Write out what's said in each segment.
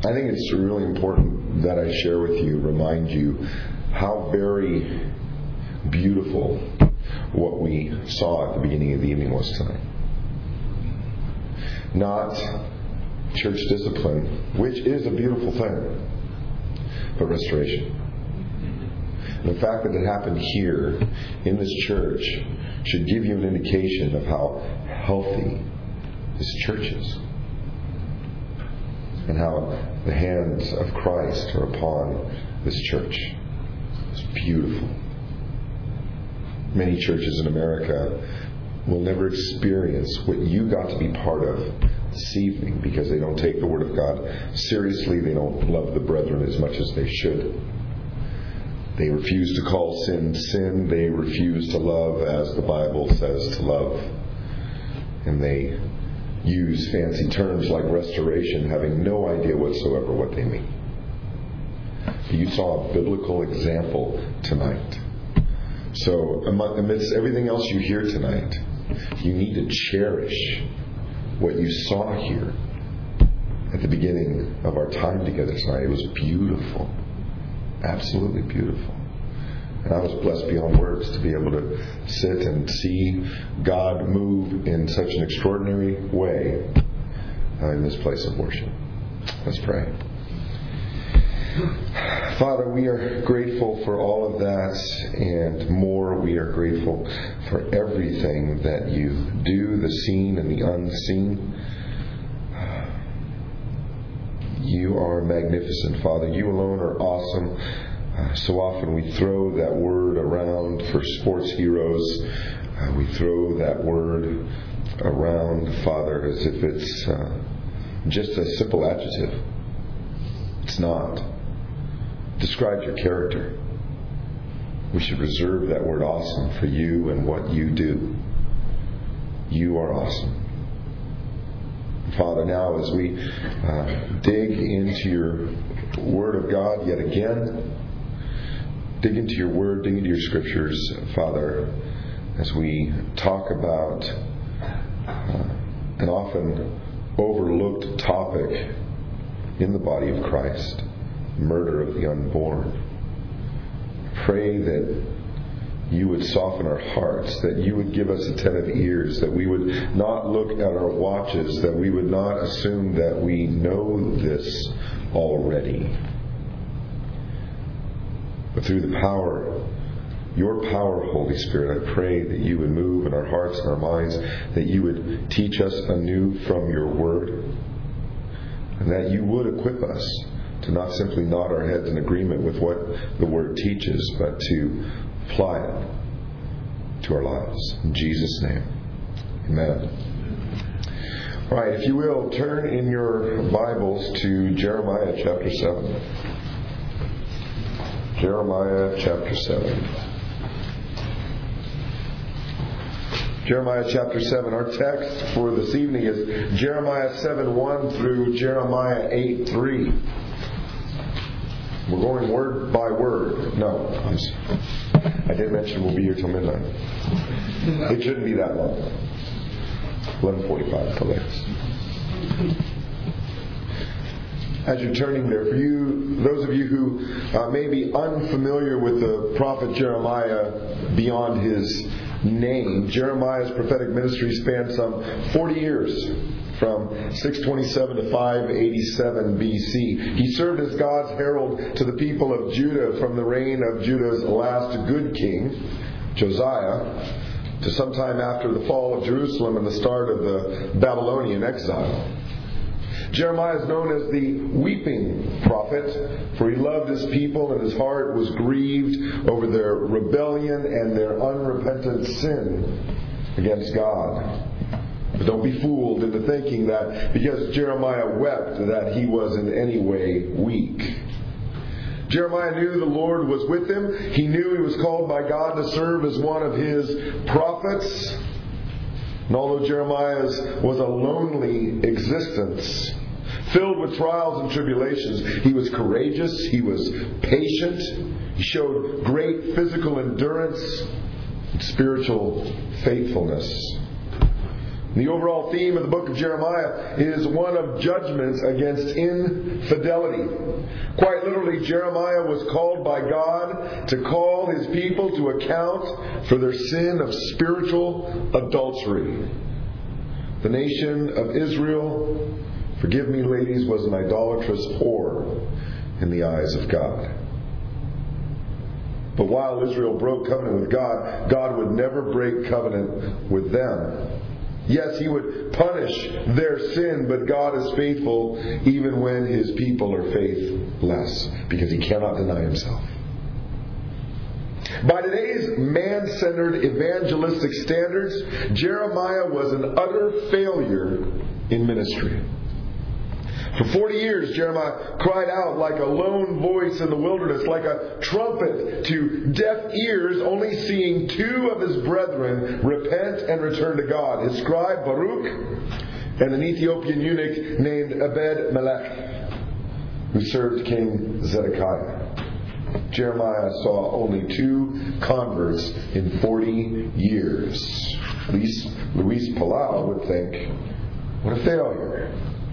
I think it's really important that I share with you, remind you, how very beautiful what we saw at the beginning of the evening was tonight. Not church discipline, which is a beautiful thing, but restoration. And the fact that it happened here in this church should give you an indication of how healthy this church is, and how the hands of Christ are upon this church. It's beautiful. Many churches in America will never experience what you got to be part of this evening because they don't take the Word of God seriously. They don't love the brethren as much as they should. They refuse to call sin sin. They refuse to love as the Bible says to love. And they use fancy terms like restoration, having no idea whatsoever what they mean. You saw a biblical example tonight. So amidst everything else you hear tonight, you need to cherish what you saw here at the beginning of our time together tonight. It was beautiful. Absolutely beautiful. And I was blessed beyond words to be able to sit and see God move in such an extraordinary way in this place of worship. Let's pray. Father, we are grateful for all of that and more. We are grateful for everything that you do, the seen and the unseen. You are magnificent, Father. You alone are awesome. So often we throw that word around for sports heroes. We throw that word around, Father, as if it's just a simple adjective. It's not. Describe your character. We should reserve that word awesome for you and what you do. You are awesome. Father, now as we dig into your Word of God yet again, dig into your Word, dig into your Scriptures, Father, as we talk about an often overlooked topic in the body of Christ, murder of the unborn. Pray that you would soften our hearts, that you would give us attentive ears, that we would not look at our watches, that we would not assume that we know this already. But through the power, your power, Holy Spirit, I pray that you would move in our hearts and our minds, that you would teach us anew from your Word, and that you would equip us to not simply nod our heads in agreement with what the Word teaches, but to apply it to our lives. In Jesus' name. Amen. All right, if you will, turn in your Bibles to Jeremiah chapter 7. Jeremiah chapter 7. Jeremiah chapter 7. Our text for this evening is Jeremiah 7:1 through Jeremiah 8:3. We're going word by word. No, I did mention we'll be here till midnight. It shouldn't be that long. 11:45 at the latest. As you're turning there, for you, those of you who may be unfamiliar with the prophet Jeremiah beyond his name, Jeremiah's prophetic ministry spanned some 40 years. From 627 to 587 BC. He served as God's herald to the people of Judah from the reign of Judah's last good king, Josiah, to sometime after the fall of Jerusalem and the start of the Babylonian exile. Jeremiah is known as the weeping prophet, for he loved his people and his heart was grieved over their rebellion and their unrepentant sin against God. But don't be fooled into thinking that because Jeremiah wept that he was in any way weak. Jeremiah knew the Lord was with him. He knew he was called by God to serve as one of his prophets. And although Jeremiah's was a lonely existence, filled with trials and tribulations, he was courageous, he was patient, he showed great physical endurance and spiritual faithfulness. The overall theme of the book of Jeremiah is one of judgments against infidelity. Quite literally, Jeremiah was called by God to call his people to account for their sin of spiritual adultery. The nation of Israel, forgive me ladies, was an idolatrous whore in the eyes of God. But while Israel broke covenant with God, God would never break covenant with them. Yes, He would punish their sin, but God is faithful even when His people are faithless, because He cannot deny Himself. By today's man-centered evangelistic standards, Jeremiah was an utter failure in ministry. For 40 years, Jeremiah cried out like a lone voice in the wilderness, like a trumpet to deaf ears, only seeing two of his brethren repent and return to God, his scribe Baruch and an Ethiopian eunuch named Ebed-Melech, who served King Zedekiah. Jeremiah saw only 2 converts in 40 years. At least Luis Palau would think, what a failure.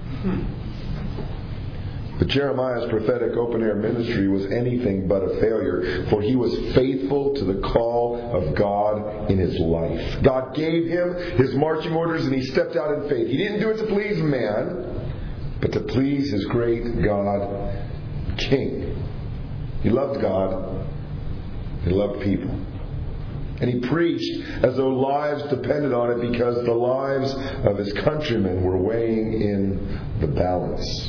But Jeremiah's prophetic open-air ministry was anything but a failure, for he was faithful to the call of God in his life. God gave him his marching orders and he stepped out in faith. He didn't do it to please man, but to please his great God, King. He loved God. He loved people. And he preached as though lives depended on it, because the lives of his countrymen were weighing in the balance.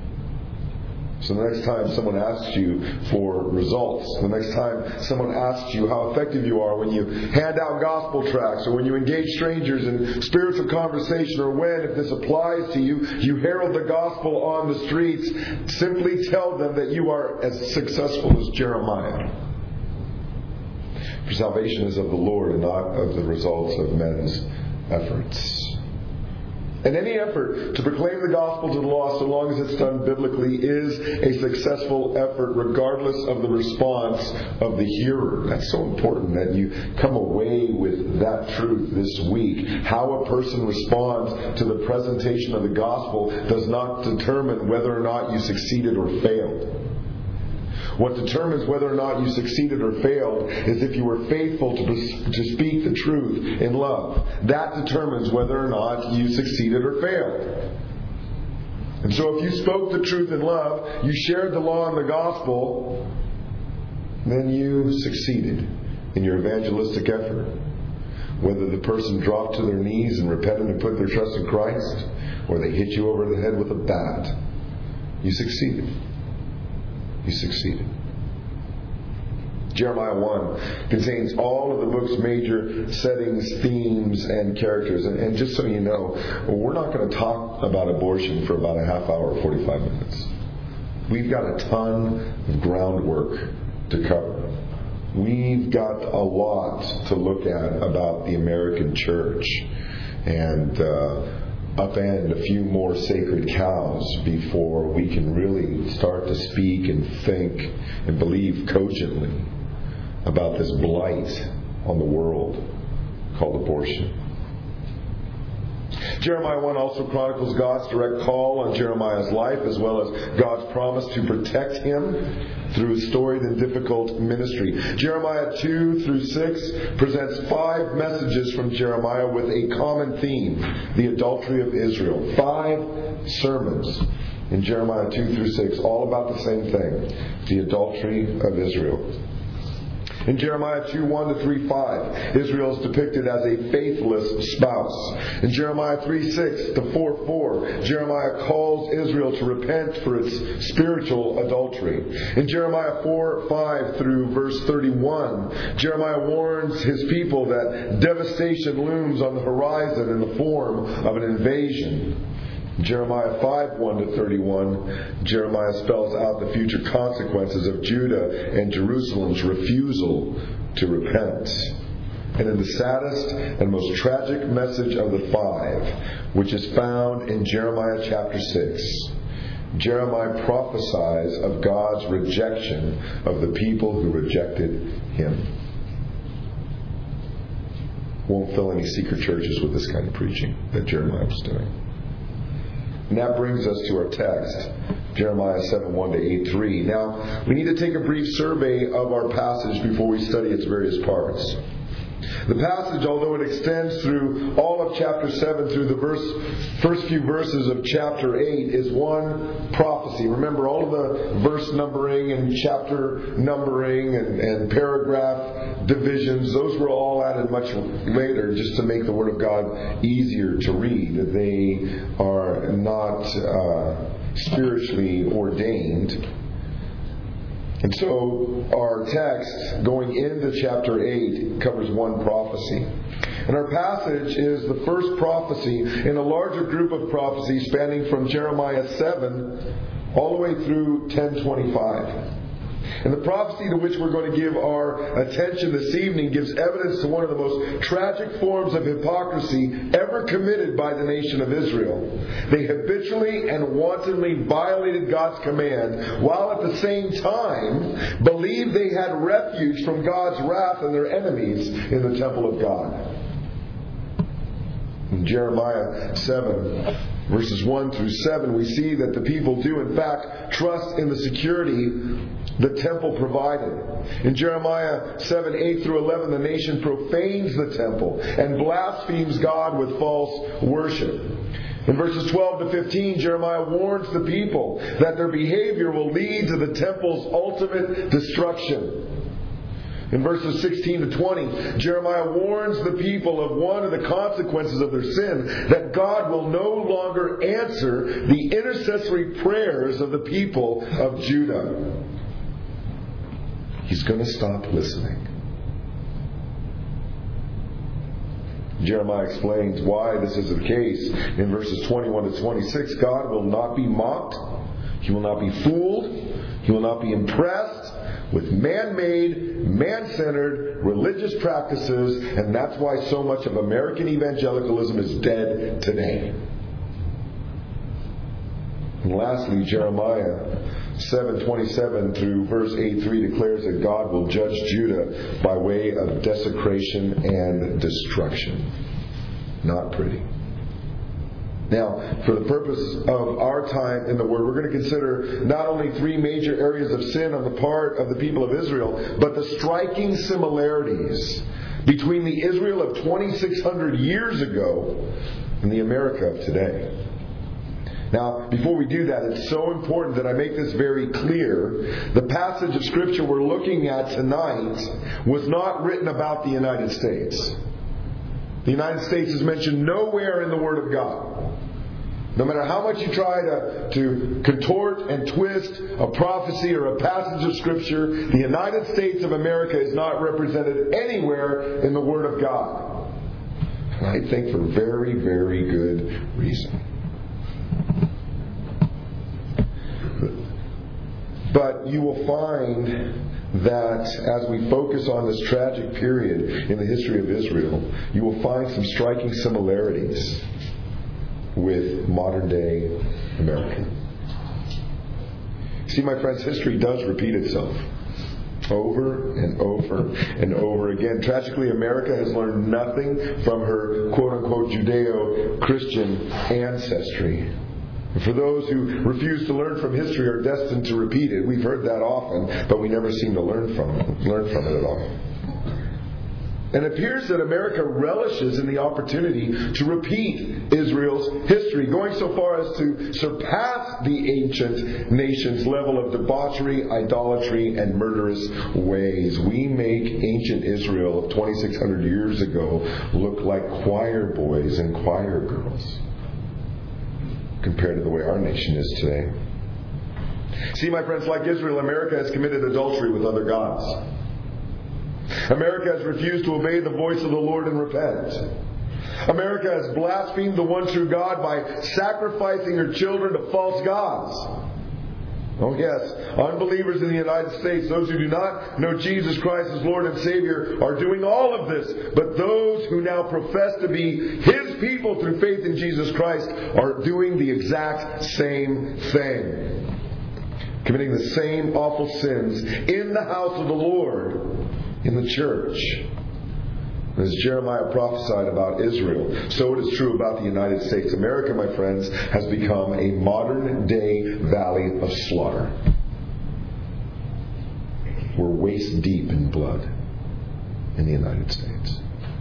So the next time someone asks you for results, the next time someone asks you how effective you are when you hand out gospel tracts, or when you engage strangers in spiritual conversation, or when, if this applies to you, you herald the gospel on the streets, simply tell them that you are as successful as Jeremiah. For salvation is of the Lord and not of the results of men's efforts. And any effort to proclaim the gospel to the lost, so long as it's done biblically, is a successful effort regardless of the response of the hearer. That's so important that you come away with that truth this week. How a person responds to the presentation of the gospel does not determine whether or not you succeeded or failed. What determines whether or not you succeeded or failed is if you were faithful to speak the truth in love. That determines whether or not you succeeded or failed. And so if you spoke the truth in love, you shared the law and the gospel, then you succeeded in your evangelistic effort. Whether the person dropped to their knees and repented and put their trust in Christ, or they hit you over the head with a bat, you succeeded. You succeeded. Jeremiah 1 contains all of the book's major settings, themes, and characters. And just so you know, we're not going to talk about abortion for about a half hour, 45 minutes. We've got a ton of groundwork to cover. We've got a lot to look at about the American church, and upend a few more sacred cows before we can really start to speak and think and believe cogently about this blight on the world called abortion. Jeremiah 1 also chronicles God's direct call on Jeremiah's life, as well as God's promise to protect him through his storied and difficult ministry. Jeremiah 2 through 6 presents 5 messages from Jeremiah with a common theme: the adultery of Israel. 5 sermons in Jeremiah 2 through 6, all about the same thing: the adultery of Israel. In Jeremiah 2, 1 to 3, 5, Israel is depicted as a faithless spouse. In Jeremiah 3, 6 to 4, 4, Jeremiah calls Israel to repent for its spiritual adultery. In Jeremiah 4, 5 through verse 31, Jeremiah warns his people that devastation looms on the horizon in the form of an invasion. Jeremiah 5, 1 to 31, Jeremiah spells out the future consequences of Judah and Jerusalem's refusal to repent. And in the saddest and most tragic message of the 5, which is found in Jeremiah chapter 6, Jeremiah prophesies of God's rejection of the people who rejected him. won't fill any secret churches with this kind of preaching that Jeremiah was doing. And that brings us to our text, Jeremiah 7:1-8:3. Now, we need to take a brief survey of our passage before we study its various parts. The passage, although it extends through all of chapter 7 through the first few verses of chapter 8, is one prophecy. Remember, all of the verse numbering and chapter numbering and paragraph divisions, those were all added much later just to make the Word of God easier to read. They are not spiritually ordained. And so our text going into chapter 8 covers one prophecy. And our passage is the first prophecy in a larger group of prophecies spanning from Jeremiah 7 all the way through 10:25. And the prophecy to which we're going to give our attention this evening gives evidence to one of the most tragic forms of hypocrisy ever committed by the nation of Israel. They habitually and wantonly violated God's command, while at the same time believed they had refuge from God's wrath and their enemies in the temple of God. In Jeremiah 7, verses 1-7, we see that the people do in fact trust in the security the temple provided. In Jeremiah 7:8-11, the nation profanes the temple and blasphemes God with false worship. In verses 12-15, Jeremiah warns the people that their behavior will lead to the temple's ultimate destruction. In verses 16-20, Jeremiah warns the people of one of the consequences of their sin, that God will no longer answer the intercessory prayers of the people of Judah. He's going to stop listening. Jeremiah explains why this is the case in verses 21-26. God will not be mocked. He will not be fooled. He will not be impressed with man-made, man-centered religious practices, and that's why so much of American evangelicalism is dead today. And lastly, Jeremiah 7:27 through verse 8:3 declares that God will judge Judah by way of desecration and destruction. Not pretty. Now, for the purpose of our time in the Word, we're going to consider not only three major areas of sin on the part of the people of Israel, but the striking similarities between the Israel of 2,600 years ago and the America of today. Now, before we do that, it's so important that I make this very clear. The passage of Scripture we're looking at tonight was not written about the United States. The United States is mentioned nowhere in the Word of God. No matter how much you try to contort and twist a prophecy or a passage of Scripture, the United States of America is not represented anywhere in the Word of God. And I think for very, very good reason. But you will find that as we focus on this tragic period in the history of Israel, you will find some striking similarities with modern day America. See, my friends, history does repeat itself over and over and over again. Tragically, America has learned nothing from her quote-unquote Judeo-Christian ancestry. For those who refuse to learn from history are destined to repeat it. We've heard that often, but we never seem to learn from it at all. And it appears that America relishes in the opportunity to repeat Israel's history, going so far as to surpass the ancient nation's level of debauchery, idolatry, and murderous ways. We make ancient Israel of 2,600 years ago look like choir boys and choir girls compared to the way our nation is today. See, my friends, like Israel, America has committed adultery with other gods. America has refused to obey the voice of the Lord and repent. America has blasphemed the one true God by sacrificing her children to false gods. Oh yes, unbelievers in the United States, those who do not know Jesus Christ as Lord and Savior, are doing all of this. But those who now profess to be His people through faith in Jesus Christ are doing the exact same thing. Committing the same awful sins in the house of the Lord, in the church. As Jeremiah prophesied about Israel, so it is true about the United States. America, my friends, has become a modern-day valley of slaughter. We're waist deep in blood in the United States.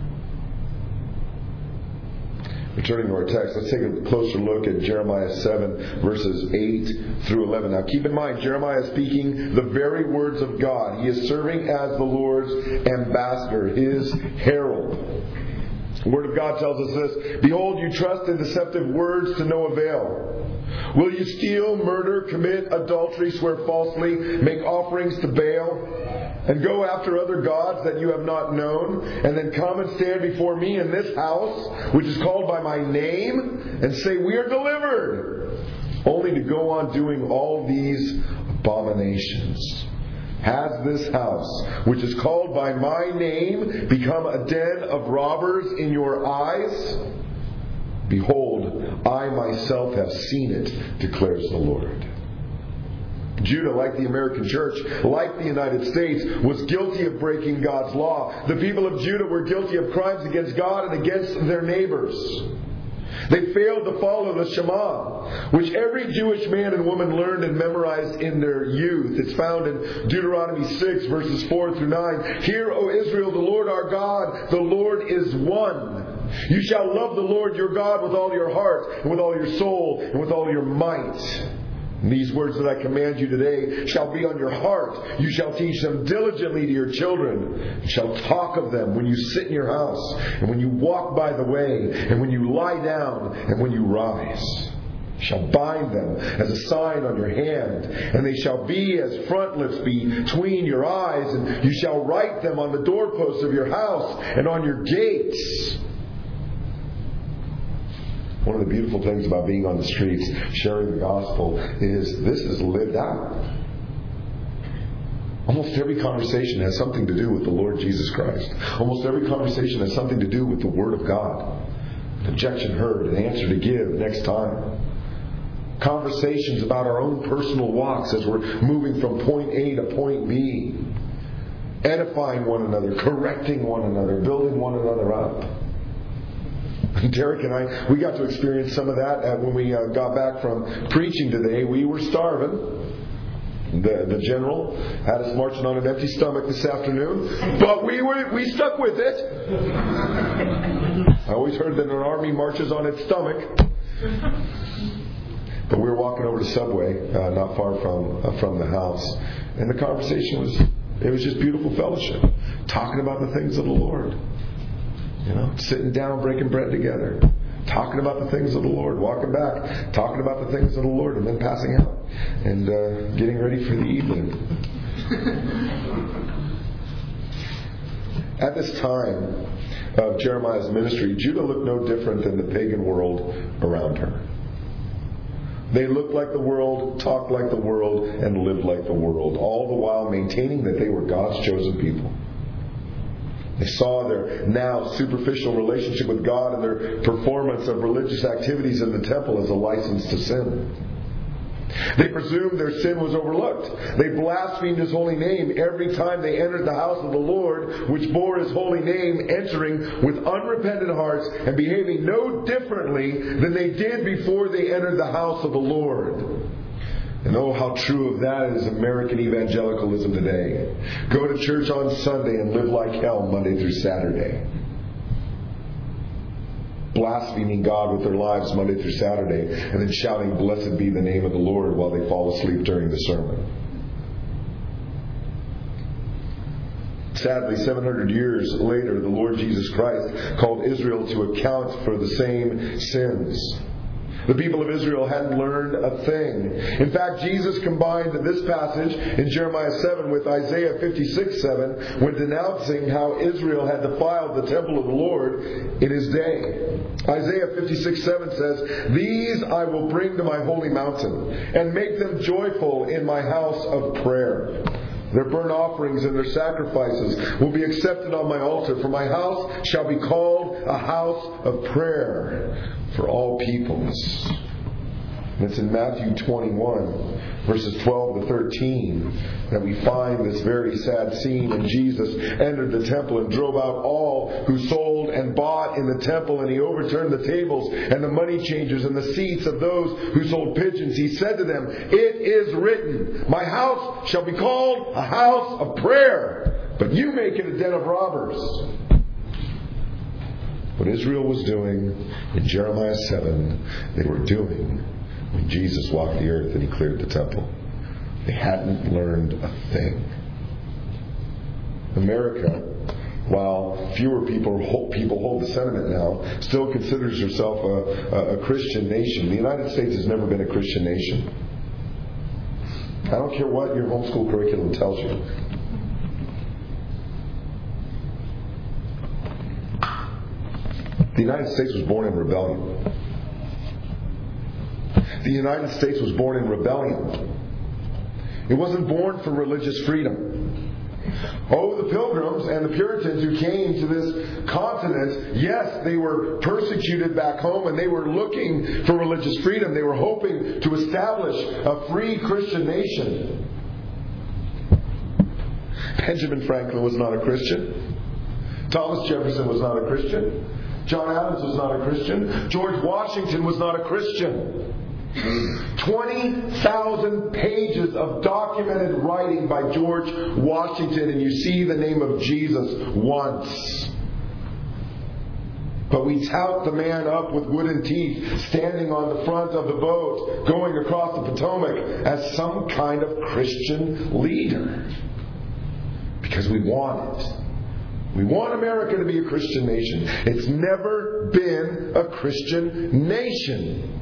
Returning to our text, let's take a closer look at Jeremiah 7, verses 8 through 11. Now keep in mind, Jeremiah is speaking the very words of God. He is serving as the Lord's ambassador, His herald. The Word of God tells us this: Behold, you trust in deceptive words to no avail. Will you steal, murder, commit adultery, swear falsely, make offerings to Baal, and go after other gods that you have not known, and then come and stand before me in this house, which is called by my name, and say, we are delivered, only to go on doing all these abominations? Has this house, which is called by my name, become a den of robbers in your eyes? Behold, I myself have seen it, declares the Lord. Judah, like the American church, like the United States, was guilty of breaking God's law. The people of Judah were guilty of crimes against God and against their neighbors. They failed to follow the Shema, which every Jewish man and woman learned and memorized in their youth. It's found in Deuteronomy 6, verses 4 through 9. Hear, O Israel, the Lord our God, the Lord is one. You shall love the Lord your God with all your heart, and with all your soul, and with all your might. And these words that I command you today shall be on your heart. You shall teach them diligently to your children. You shall talk of them when you sit in your house, and when you walk by the way, and when you lie down, and when you rise. You shall bind them as a sign on your hand, and they shall be as frontlets between your eyes, and you shall write them on the doorposts of your house and on your gates. One of the beautiful things about being on the streets, sharing the gospel, is this is lived out. Almost every conversation has something to do with the Lord Jesus Christ. Almost every conversation has something to do with the Word of God. An objection heard, an answer to give next time. Conversations about our own personal walks as we're moving from point A to point B. Edifying one another, correcting one another, building one another up. Derek and I, we got to experience some of that when we got back from preaching today. We were starving. The general had us marching on an empty stomach this afternoon, but we stuck with it. I always heard that an army marches on its stomach. But we were walking over to Subway, not far from the house, and the conversation was just beautiful fellowship, talking about the things of the Lord. Sitting down, breaking bread together, talking about the things of the Lord, walking back, talking about the things of the Lord, and then passing out and getting ready for the evening. At this time of Jeremiah's ministry, Judah looked no different than the pagan world around her. They looked like the world, talked like the world, and lived like the world, all the while maintaining that they were God's chosen people. They saw their now superficial relationship with God and their performance of religious activities in the temple as a license to sin. They presumed their sin was overlooked. They blasphemed His holy name every time they entered the house of the Lord, which bore His holy name, entering with unrepentant hearts and behaving no differently than they did before they entered the house of the Lord. And oh, how true of that is American evangelicalism today. Go to church on Sunday and live like hell Monday through Saturday. Blaspheming God with their lives Monday through Saturday, and then shouting, "Blessed be the name of the Lord," while they fall asleep during the sermon. Sadly, 700 years later, the Lord Jesus Christ called Israel to account for the same sins. The people of Israel hadn't learned a thing. In fact, Jesus combined this passage in Jeremiah 7 with Isaiah 56:7 when denouncing how Israel had defiled the temple of the Lord in His day. Isaiah 56:7 says, "These I will bring to my holy mountain, and make them joyful in my house of prayer. Their burnt offerings and their sacrifices will be accepted on my altar, for my house shall be called a house of prayer for all peoples." And it's in Matthew 21, verses 12 to 13, that we find this very sad scene. And Jesus entered the temple and drove out all who sold and bought in the temple. And He overturned the tables and the money changers and the seats of those who sold pigeons. He said to them, "It is written, my house shall be called a house of prayer, but you make it a den of robbers." What Israel was doing in Jeremiah 7, they were doing when Jesus walked the earth and He cleared the temple. They hadn't learned a thing. America, while fewer people hold the sentiment now, still considers herself a Christian nation. The United States has never been a Christian nation. I don't care what your homeschool curriculum tells you. The United States was born in rebellion. The United States was born in rebellion. It wasn't born for religious freedom. Oh, the Pilgrims and the Puritans who came to this continent, yes, they were persecuted back home and they were looking for religious freedom. They were hoping to establish a free Christian nation. Benjamin Franklin was not a Christian. Thomas Jefferson was not a Christian. John Adams was not a Christian. George Washington was not a Christian. 20,000 pages of documented writing by George Washington, and you see the name of Jesus once. But we tout the man up with wooden teeth standing on the front of the boat going across the Potomac as some kind of Christian leader. Because we want it. We want America to be a Christian nation. It's never been a Christian nation.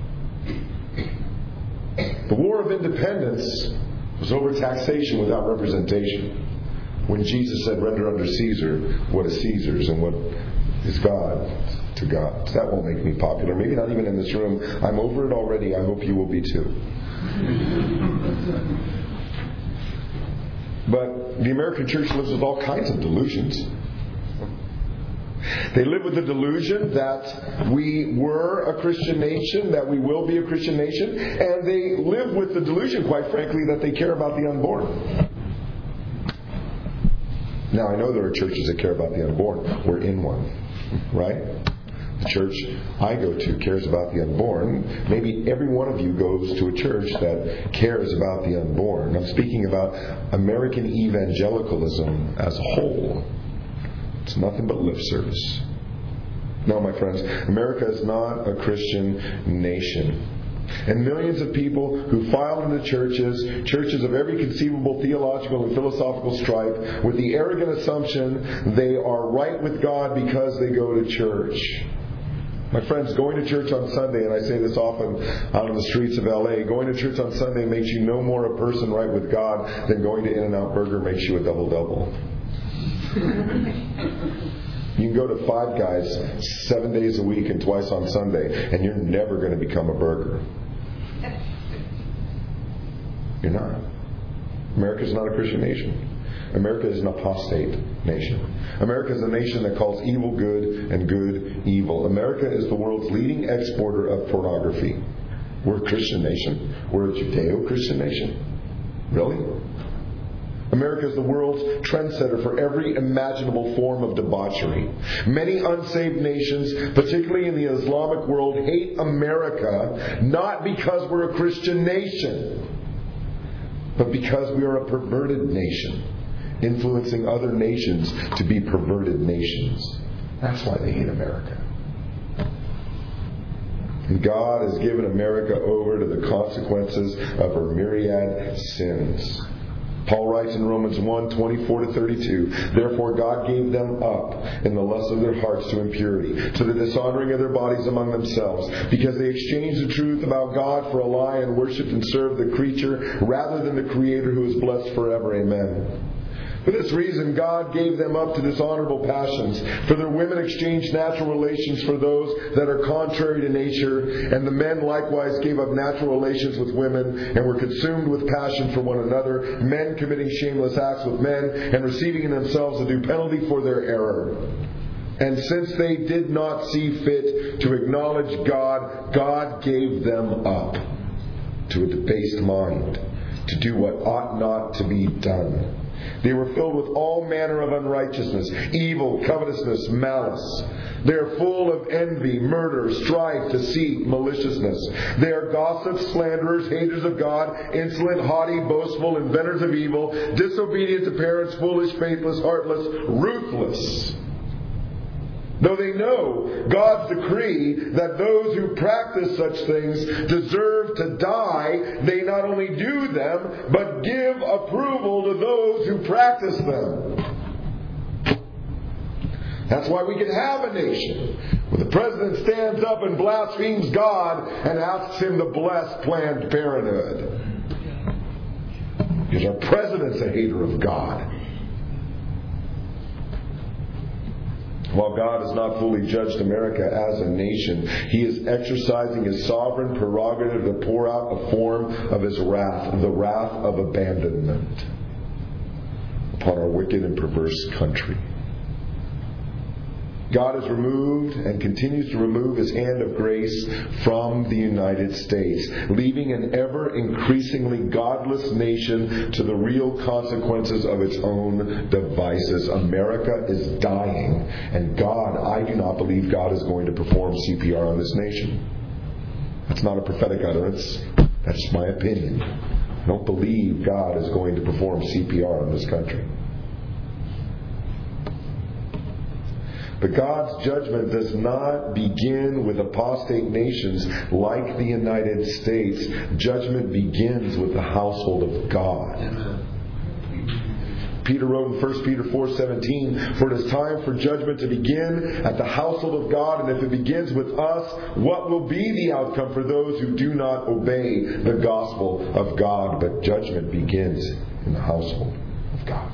The War of Independence was over taxation without representation. When Jesus said, "Render unto Caesar what is Caesar's and what is God to God." That won't make me popular. Maybe not even in this room. I'm over it already. I hope you will be too. But the American church lives with all kinds of delusions. They live with the delusion that we were a Christian nation, that we will be a Christian nation, and they live with the delusion, quite frankly, that they care about the unborn. Now, I know there are churches that care about the unborn. We're in one, right? The church I go to cares about the unborn. Maybe every one of you goes to a church that cares about the unborn. I'm speaking about American evangelicalism as a whole. It's nothing but lip service. No, my friends, America is not a Christian nation. And millions of people who file into churches of every conceivable theological and philosophical stripe, with the arrogant assumption they are right with God because they go to church. My friends, going to church on Sunday, and I say this often out on the streets of LA, going to church on Sunday makes you no more a person right with God than going to In-N-Out Burger makes you a double-double. You can go to Five Guys 7 days a week and twice on Sunday, and you're never going to become a burger. You're not. America's not a Christian nation. America is an apostate nation. America is a nation that calls evil good and good evil. America is the world's leading exporter of pornography. We're a Christian nation. We're a Judeo-Christian nation. Really? America is the world's trendsetter for every imaginable form of debauchery. Many unsaved nations, particularly in the Islamic world, hate America not because we're a Christian nation, but because we are a perverted nation, influencing other nations to be perverted nations. That's why they hate America. And God has given America over to the consequences of her myriad sins. Paul writes in Romans 1, 24-32, "Therefore God gave them up in the lust of their hearts to impurity, to the dishonoring of their bodies among themselves, because they exchanged the truth about God for a lie and worshipped and served the creature rather than the Creator, who is blessed forever. Amen. For this reason, God gave them up to dishonorable passions. For their women exchanged natural relations for those that are contrary to nature, and the men likewise gave up natural relations with women, and were consumed with passion for one another, men committing shameless acts with men, and receiving in themselves a due penalty for their error. And since they did not see fit to acknowledge God, God gave them up to a debased mind, to do what ought not to be done. They were filled with all manner of unrighteousness, evil, covetousness, malice. They are full of envy, murder, strife, deceit, maliciousness. They are gossips, slanderers, haters of God, insolent, haughty, boastful, inventors of evil, disobedient to parents, foolish, faithless, heartless, ruthless. Though they know God's decree that those who practice such things deserve to die, they not only do them, but give approval to those who practice them. That's why we can have a nation where the president stands up and blasphemes God and asks him to bless Planned Parenthood. Because our president's a hater of God. While God has not fully judged America as a nation, He is exercising His sovereign prerogative to pour out a form of His wrath, the wrath of abandonment upon our wicked and perverse country. God has removed and continues to remove His hand of grace from the United States, leaving an ever increasingly godless nation to the real consequences of its own devices. America is dying, and I do not believe God is going to perform CPR on this nation. That's not a prophetic utterance. That's just my opinion. I don't believe God is going to perform CPR on this country. But God's judgment does not begin with apostate nations like the United States. Judgment begins with the household of God. Amen. Peter wrote in 1 Peter 4:17, "For it is time for judgment to begin at the household of God, and if it begins with us, what will be the outcome for those who do not obey the gospel of God?" But judgment begins in the household of God.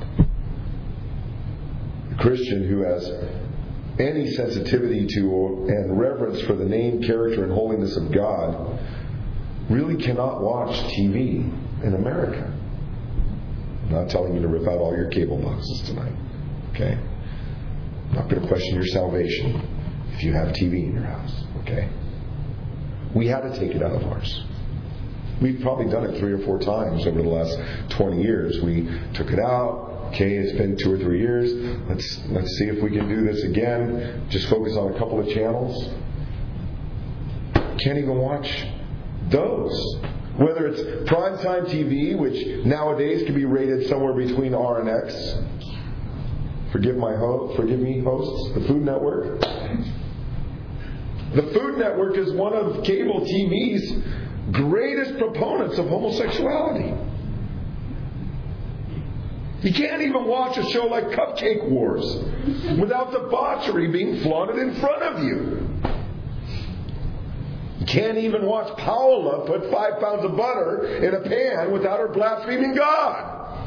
The Christian who has any sensitivity to and reverence for the name, character, and holiness of God really cannot watch TV in America. I'm not telling you to rip out all your cable boxes tonight. Okay? I'm not going to question your salvation if you have TV in your house. Okay? We had to take it out of ours. We've probably done it 3 or 4 times over the last 20 years. We took it out. Okay, it's been 2 or 3 years. Let's see if we can do this again. Just focus on a couple of channels. Can't even watch those. Whether it's primetime TV, which nowadays can be rated somewhere between R and X. Forgive me, hosts. The Food Network. The Food Network is one of cable TV's greatest proponents of homosexuality. You can't even watch a show like Cupcake Wars without debauchery being flaunted in front of you. You can't even watch Paola put 5 pounds of butter in a pan without her blaspheming God.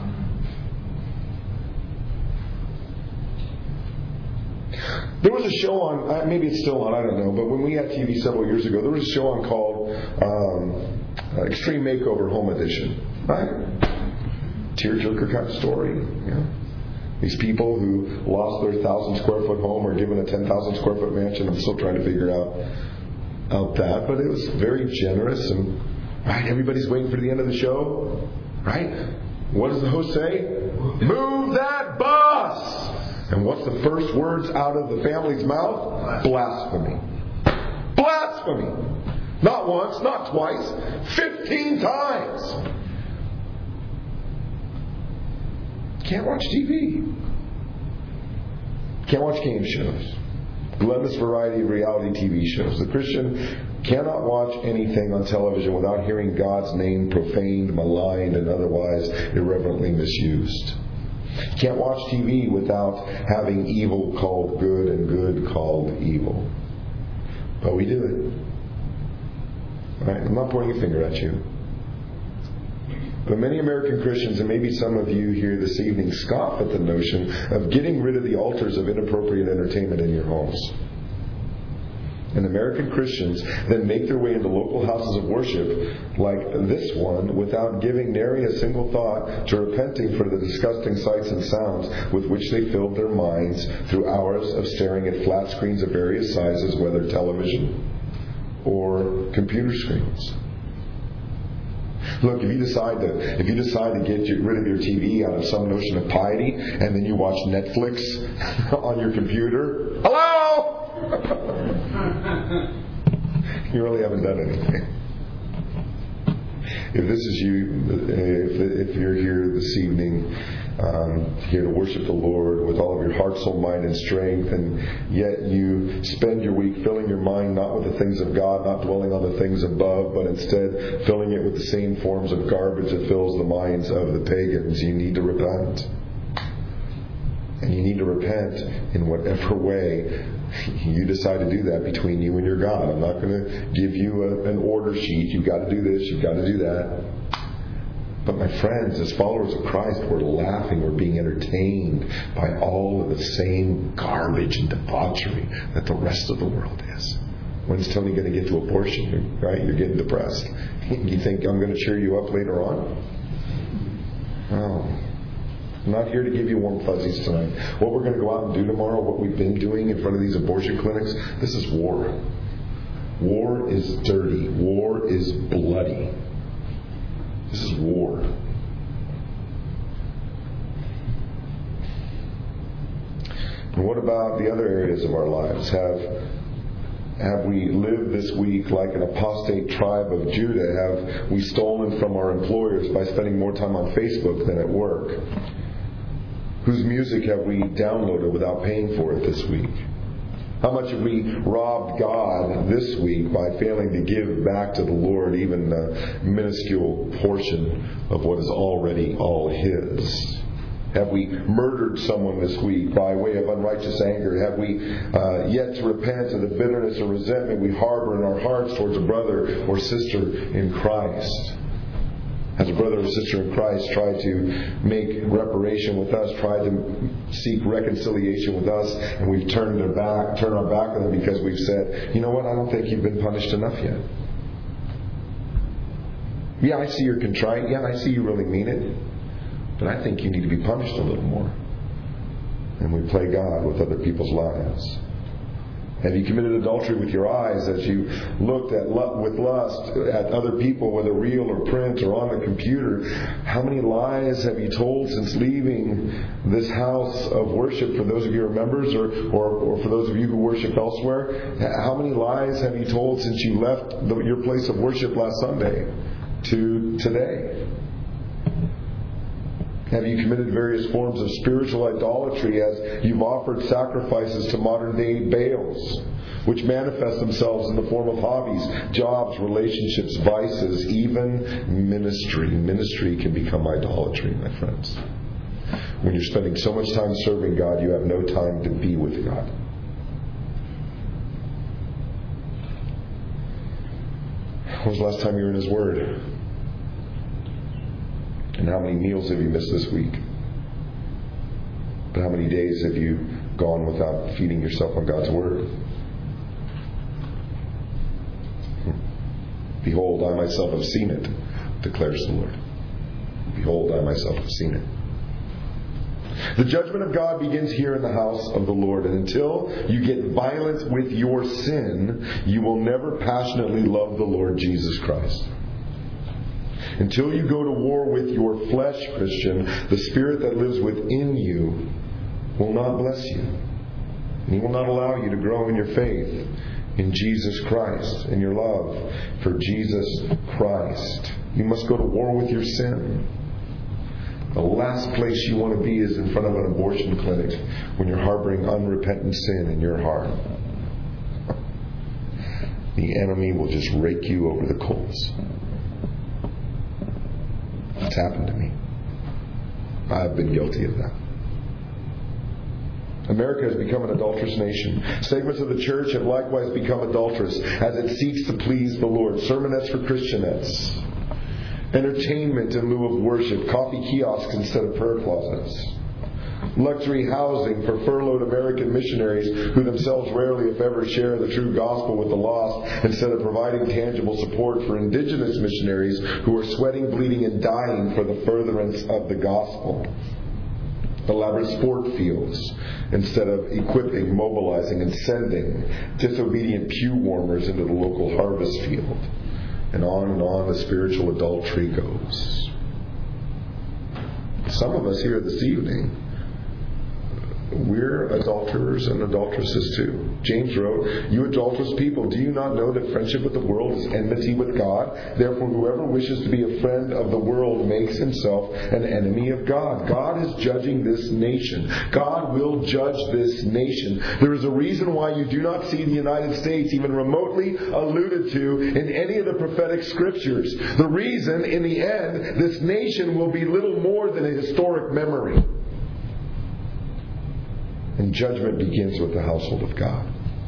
There was a show on, maybe it's still on, I don't know, but when we had TV several years ago, there was a show on called Extreme Makeover Home Edition. Right? Tearjerker kind of story. You know? These people who lost their 1,000 square foot home are given a 10,000 square foot mansion. I'm still trying to figure out that, but it was very generous, and right, everybody's waiting for the end of the show, right? What does the host say? Move that bus! And what's the first words out of the family's mouth? Blasphemy. Blasphemy! Not once, not twice, 15 times. Can't watch TV. Can't watch game shows. Gluttonous variety of reality TV shows. The Christian cannot watch anything on television without hearing God's name profaned, maligned, and otherwise irreverently misused. Can't watch TV without having evil called good and good called evil. But we do it. Right? I'm not pointing a finger at you. But many American Christians, and maybe some of you here this evening, scoff at the notion of getting rid of the altars of inappropriate entertainment in your homes. And American Christians then make their way into local houses of worship like this one without giving nary a single thought to repenting for the disgusting sights and sounds with which they filled their minds through hours of staring at flat screens of various sizes, whether television or computer screens. Look, if you decide to get rid of your TV out of some notion of piety, and then you watch Netflix on your computer, hello! You really haven't done anything. If this is you, if you're here this evening, here to worship the Lord with all of your heart, soul, mind, and strength, and yet you spend your week filling your mind not with the things of God, not dwelling on the things above, but instead filling it with the same forms of garbage that fills the minds of the pagans, you need to repent. And you need to repent in whatever way you decide to do that between you and your God. I'm not going to give you an order sheet. You've got to do this, you've got to do that. But my friends, as followers of Christ, we're laughing, we're being entertained by all of the same garbage and debauchery that the rest of the world is. When's Tony going to get to abortion? Right? You're getting depressed. You think I'm going to cheer you up later on? Oh. I'm not here to give you warm fuzzies tonight. What we're going to go out and do tomorrow, what we've been doing in front of these abortion clinics, this is war. War is dirty. War is bloody. This is war. And what about the other areas of our lives? Have we lived this week like an apostate tribe of Judah? Have we stolen from our employers by spending more time on Facebook than at work? Whose music have we downloaded without paying for it this week? How much have we robbed God this week by failing to give back to the Lord even a minuscule portion of what is already all His? Have we murdered someone this week by way of unrighteous anger? Have we yet to repent of the bitterness or resentment we harbor in our hearts towards a brother or sister in Christ? Has a brother or sister in Christ tried to make reparation with us, tried to seek reconciliation with us, and we've turned our back on them because we've said, you know what, I don't think you've been punished enough yet. Yeah, I see you're contrite. Yeah, I see you really mean it. But I think you need to be punished a little more. And we play God with other people's lives. Have you committed adultery with your eyes as you looked with lust at other people, whether real or print or on the computer? How many lies have you told since leaving this house of worship, for those of you who are members or for those of you who worship elsewhere? How many lies have you told since you left your place of worship last Sunday to today? Have you committed various forms of spiritual idolatry as you've offered sacrifices to modern-day Baals, which manifest themselves in the form of hobbies, jobs, relationships, vices, even ministry? Ministry can become idolatry, my friends. When you're spending so much time serving God, you have no time to be with God. When was the last time you were in His Word? And how many meals have you missed this week? But how many days have you gone without feeding yourself on God's Word? Behold, I myself have seen it, declares the Lord. Behold, I myself have seen it. The judgment of God begins here in the house of the Lord. And until you get violent with your sin, you will never passionately love the Lord Jesus Christ. Until you go to war with your flesh, Christian, the Spirit that lives within you will not bless you. And He will not allow you to grow in your faith in Jesus Christ, in your love for Jesus Christ. You must go to war with your sin. The last place you want to be is in front of an abortion clinic when you're harboring unrepentant sin in your heart. The enemy will just rake you over the coals. It's happened to me. I've been guilty of that. America has become an adulterous nation. Segments of the church have likewise become adulterous as it seeks to please the Lord. Sermonettes for Christianettes. Entertainment in lieu of worship. Coffee kiosks instead of prayer closets. luxury housing for furloughed American missionaries who themselves rarely, if ever, share the true gospel with the lost, instead of providing tangible support for indigenous missionaries who are sweating, bleeding, and dying for the furtherance of the gospel. Elaborate sport fields instead of equipping, mobilizing, and sending disobedient pew warmers into the local harvest field. And on the spiritual adultery goes. Some of us here this evening, we're adulterers and adulteresses too. James wrote, "You adulterous people, do you not know that friendship with the world is enmity with God? Therefore whoever wishes to be a friend of the world makes himself an enemy of God." God is judging this nation. God will judge this nation. There is a reason why you do not see the United States even remotely alluded to in any of the prophetic scriptures. The reason, in the end, this nation will be little more than a historic memory. And judgment begins with the household of God.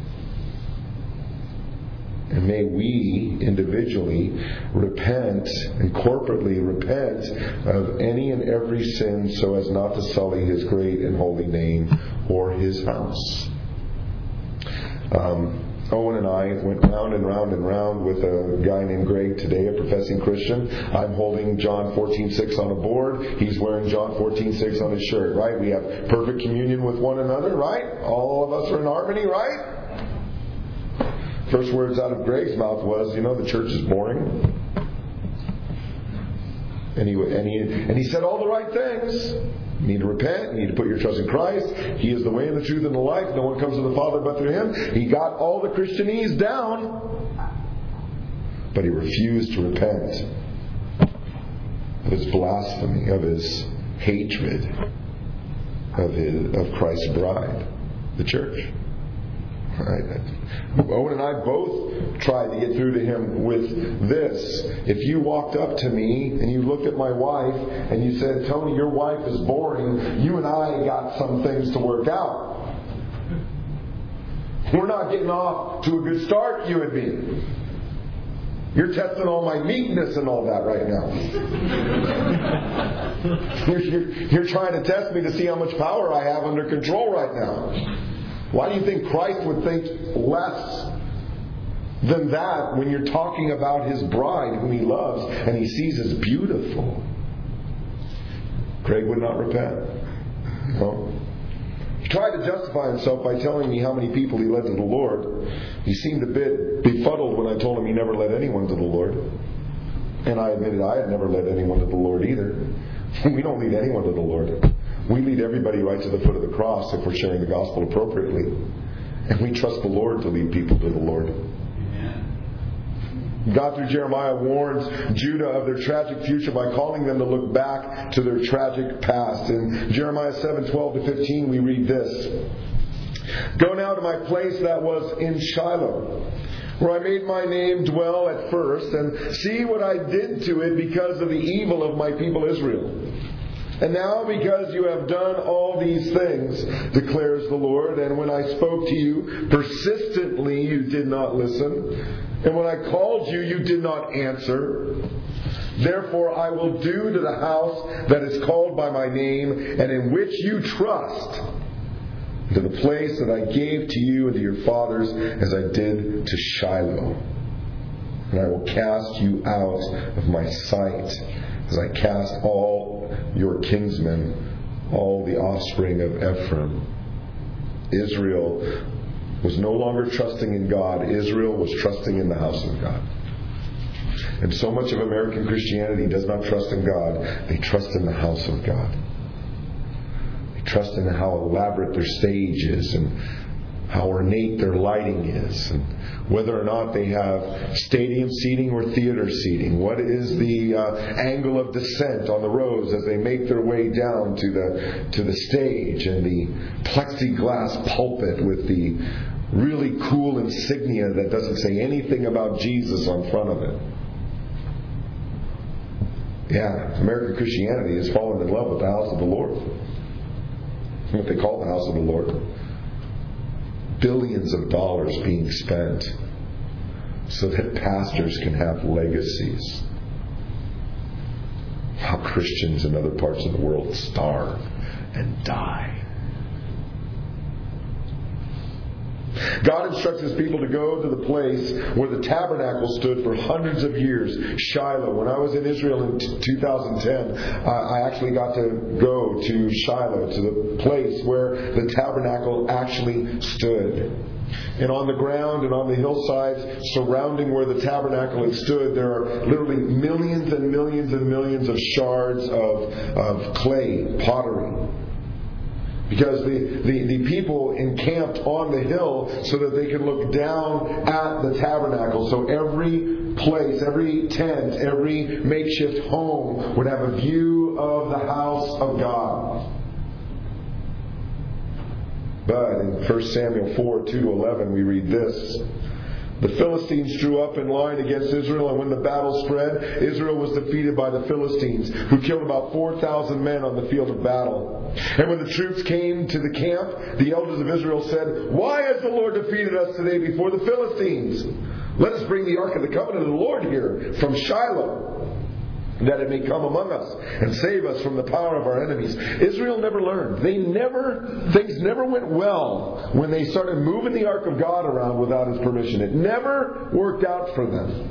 And may we individually repent and corporately repent of any and every sin so as not to sully His great and holy name or His house. Owen and I went round and round and round with a guy named Greg today, a professing Christian. I'm holding John 14:6 on a board. He's wearing John 14:6 on his shirt, right? We have perfect communion with one another, right? All of us are in harmony, right? First words out of Greg's mouth was, the church is boring. And he said all the right things. You need to repent. You need to put your trust in Christ. He is the way and the truth and the life. No one comes to the Father but through Him. He got all the Christianese down. But he refused to repent of his blasphemy, of his hatred of Christ's bride, the church. Right? Owen and I both tried to get through to him with this. If you walked up to me and you looked at my wife and you said, "Tony, your wife is boring," you and I got some things to work out. We're not getting off to a good start, you and me. You're testing all my meekness and all that right now. You're trying to test me to see how much power I have under control right now. Why do you think Christ would think less than that when you're talking about His bride whom He loves and He sees as beautiful? Greg would not repent. No. He tried to justify himself by telling me how many people he led to the Lord. He seemed a bit befuddled when I told him he never led anyone to the Lord. And I admitted I had never led anyone to the Lord either. We don't lead anyone to the Lord. We lead everybody right to the foot of the cross if we're sharing the gospel appropriately. And we trust the Lord to lead people to the Lord. God through Jeremiah warns Judah of their tragic future by calling them to look back to their tragic past. In Jeremiah 7:12-15 we read this: "Go now to my place that was in Shiloh, where I made my name dwell at first, and see what I did to it because of the evil of my people Israel. And now because you have done all these things, declares the Lord, and when I spoke to you persistently you did not listen, and when I called you you did not answer. Therefore I will do to the house that is called by my name, and in which you trust, to the place that I gave to you and to your fathers, as I did to Shiloh. And I will cast you out of my sight, as I cast all your kinsmen, all the offspring of Ephraim." Israel was no longer trusting in God. Israel was trusting in the house of God. And so much of American Christianity does not trust in God. They trust in the house of God. They trust in how elaborate their stage is and how ornate their lighting is, and whether or not they have stadium seating or theater seating. What is the angle of descent on the rows as they make their way down to the stage, and the plexiglass pulpit with the really cool insignia that doesn't say anything about Jesus on front of it. Yeah, American Christianity has fallen in love with the house of the Lord. What they call the house of the Lord. Billions of dollars being spent so that pastors can have legacies. how Christians in other parts of the world starve and die. God instructs His people to go to the place where the tabernacle stood for hundreds of years, Shiloh. When I was in Israel in 2010, I actually got to go to Shiloh, to the place where the tabernacle actually stood. And on the ground and on the hillsides surrounding where the tabernacle had stood, there are literally millions and millions and millions of shards of clay, pottery. Because the people encamped on the hill so that they could look down at the tabernacle. So every place, every tent, every makeshift home would have a view of the house of God. But in 1 Samuel 4, 2-11, we read this. The Philistines drew up in line against Israel, and when the battle spread, Israel was defeated by the Philistines, who killed about 4,000 men on the field of battle. And when the troops came to the camp, the elders of Israel said, "Why has the Lord defeated us today before the Philistines? Let us bring the Ark of the Covenant of the Lord here from Shiloh, that it may come among us and save us from the power of our enemies." Israel never learned. Things never went well when they started moving the Ark of God around without His permission. It never worked out for them.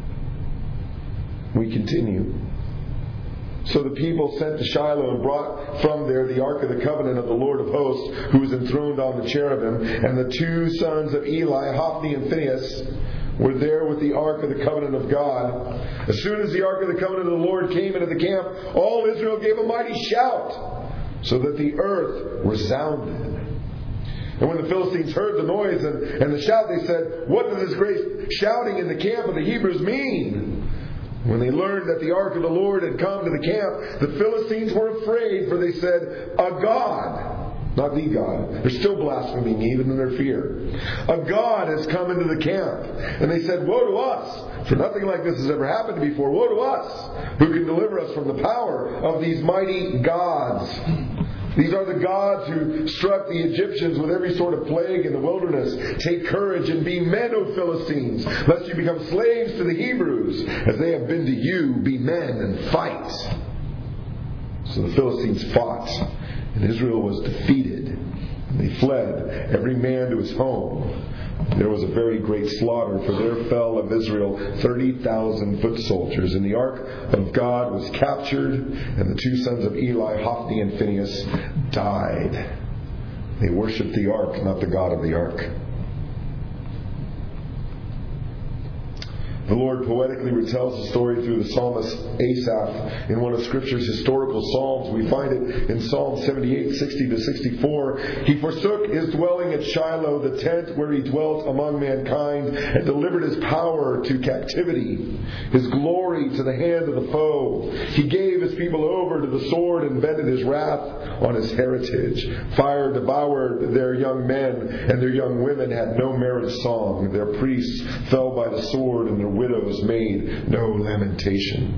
We continue. So the people sent to Shiloh and brought from there the Ark of the Covenant of the Lord of hosts, who was enthroned on the cherubim, and the two sons of Eli, Hophni and Phinehas, were there with the Ark of the Covenant of God. As soon as the Ark of the Covenant of the Lord came into the camp, all Israel gave a mighty shout, so that the earth resounded. And when the Philistines heard the noise and the shout, they said, "What does this great shouting in the camp of the Hebrews mean?" When they learned that the Ark of the Lord had come to the camp, the Philistines were afraid, for they said, "A god," not the God. They're still blaspheming even in their fear. "A god has come into the camp." And they said, "Woe to us, for nothing like this has ever happened before. Woe to us, who can deliver us from the power of these mighty gods." These are the gods who struck the Egyptians with every sort of plague in the wilderness. "Take courage and be men, O Philistines, lest you become slaves to the Hebrews. As they have been to you, be men and fight." So the Philistines fought, and Israel was defeated. And they fled, every man to his home. There was a very great slaughter, for there fell of Israel 30,000 foot soldiers. And the Ark of God was captured, and the two sons of Eli, Hophni and Phinehas, died. They worshipped the Ark, not the God of the Ark. The Lord poetically retells the story through the psalmist Asaph in one of Scripture's historical psalms. We find it in Psalm 78, 60-64. "He forsook his dwelling at Shiloh, the tent where he dwelt among mankind, and delivered his power to captivity, his glory to the hand of the foe. He gave his people over to the sword and vented his wrath on his heritage. Fire devoured their young men, and their young women had no marriage song. Their priests fell by the sword, and their widows made no lamentation."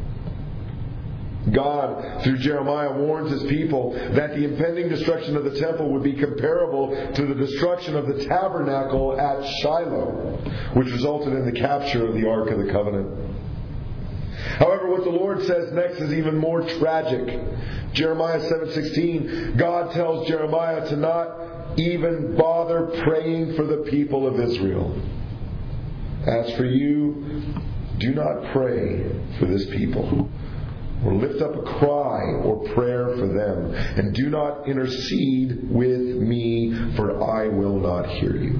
God, through Jeremiah, warns His people that the impending destruction of the temple would be comparable to the destruction of the tabernacle at Shiloh, which resulted in the capture of the Ark of the Covenant. However, what the Lord says next is even more tragic. Jeremiah 7:16, God tells Jeremiah to not even bother praying for the people of Israel. "As for you, do not pray for this people, or lift up a cry or prayer for them, and do not intercede with me, for I will not hear you."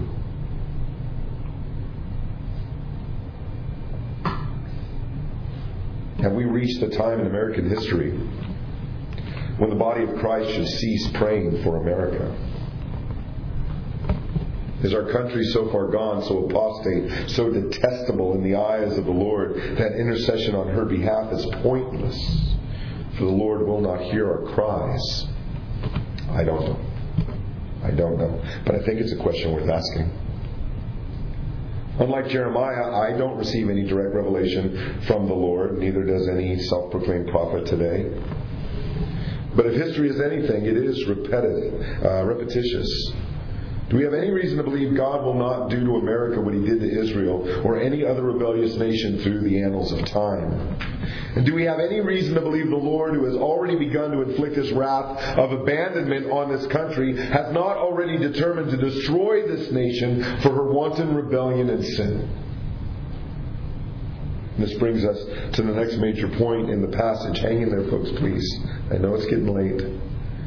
Have we reached a time in American history when the body of Christ should cease praying for America? Is our country so far gone, so apostate, so detestable in the eyes of the Lord, that intercession on her behalf is pointless? For the Lord will not hear our cries. I don't know. But I think it's a question worth asking. Unlike Jeremiah, I don't receive any direct revelation from the Lord, neither does any self-proclaimed prophet today. But if history is anything, it is repetitious. Do we have any reason to believe God will not do to America what He did to Israel or any other rebellious nation through the annals of time? And do we have any reason to believe the Lord, who has already begun to inflict His wrath of abandonment on this country, has not already determined to destroy this nation for her wanton rebellion and sin? And this brings us to the next major point in the passage. Hang in there, folks, please. I know it's getting late.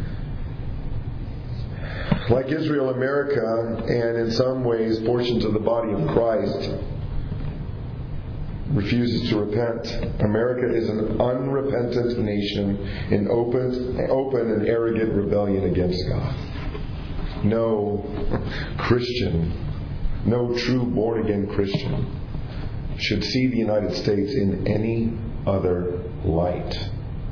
Like Israel, America, and in some ways portions of the body of Christ, refuses to repent. America is an unrepentant nation in open and arrogant rebellion against God. No Christian, no true born-again Christian should see the United States in any other light.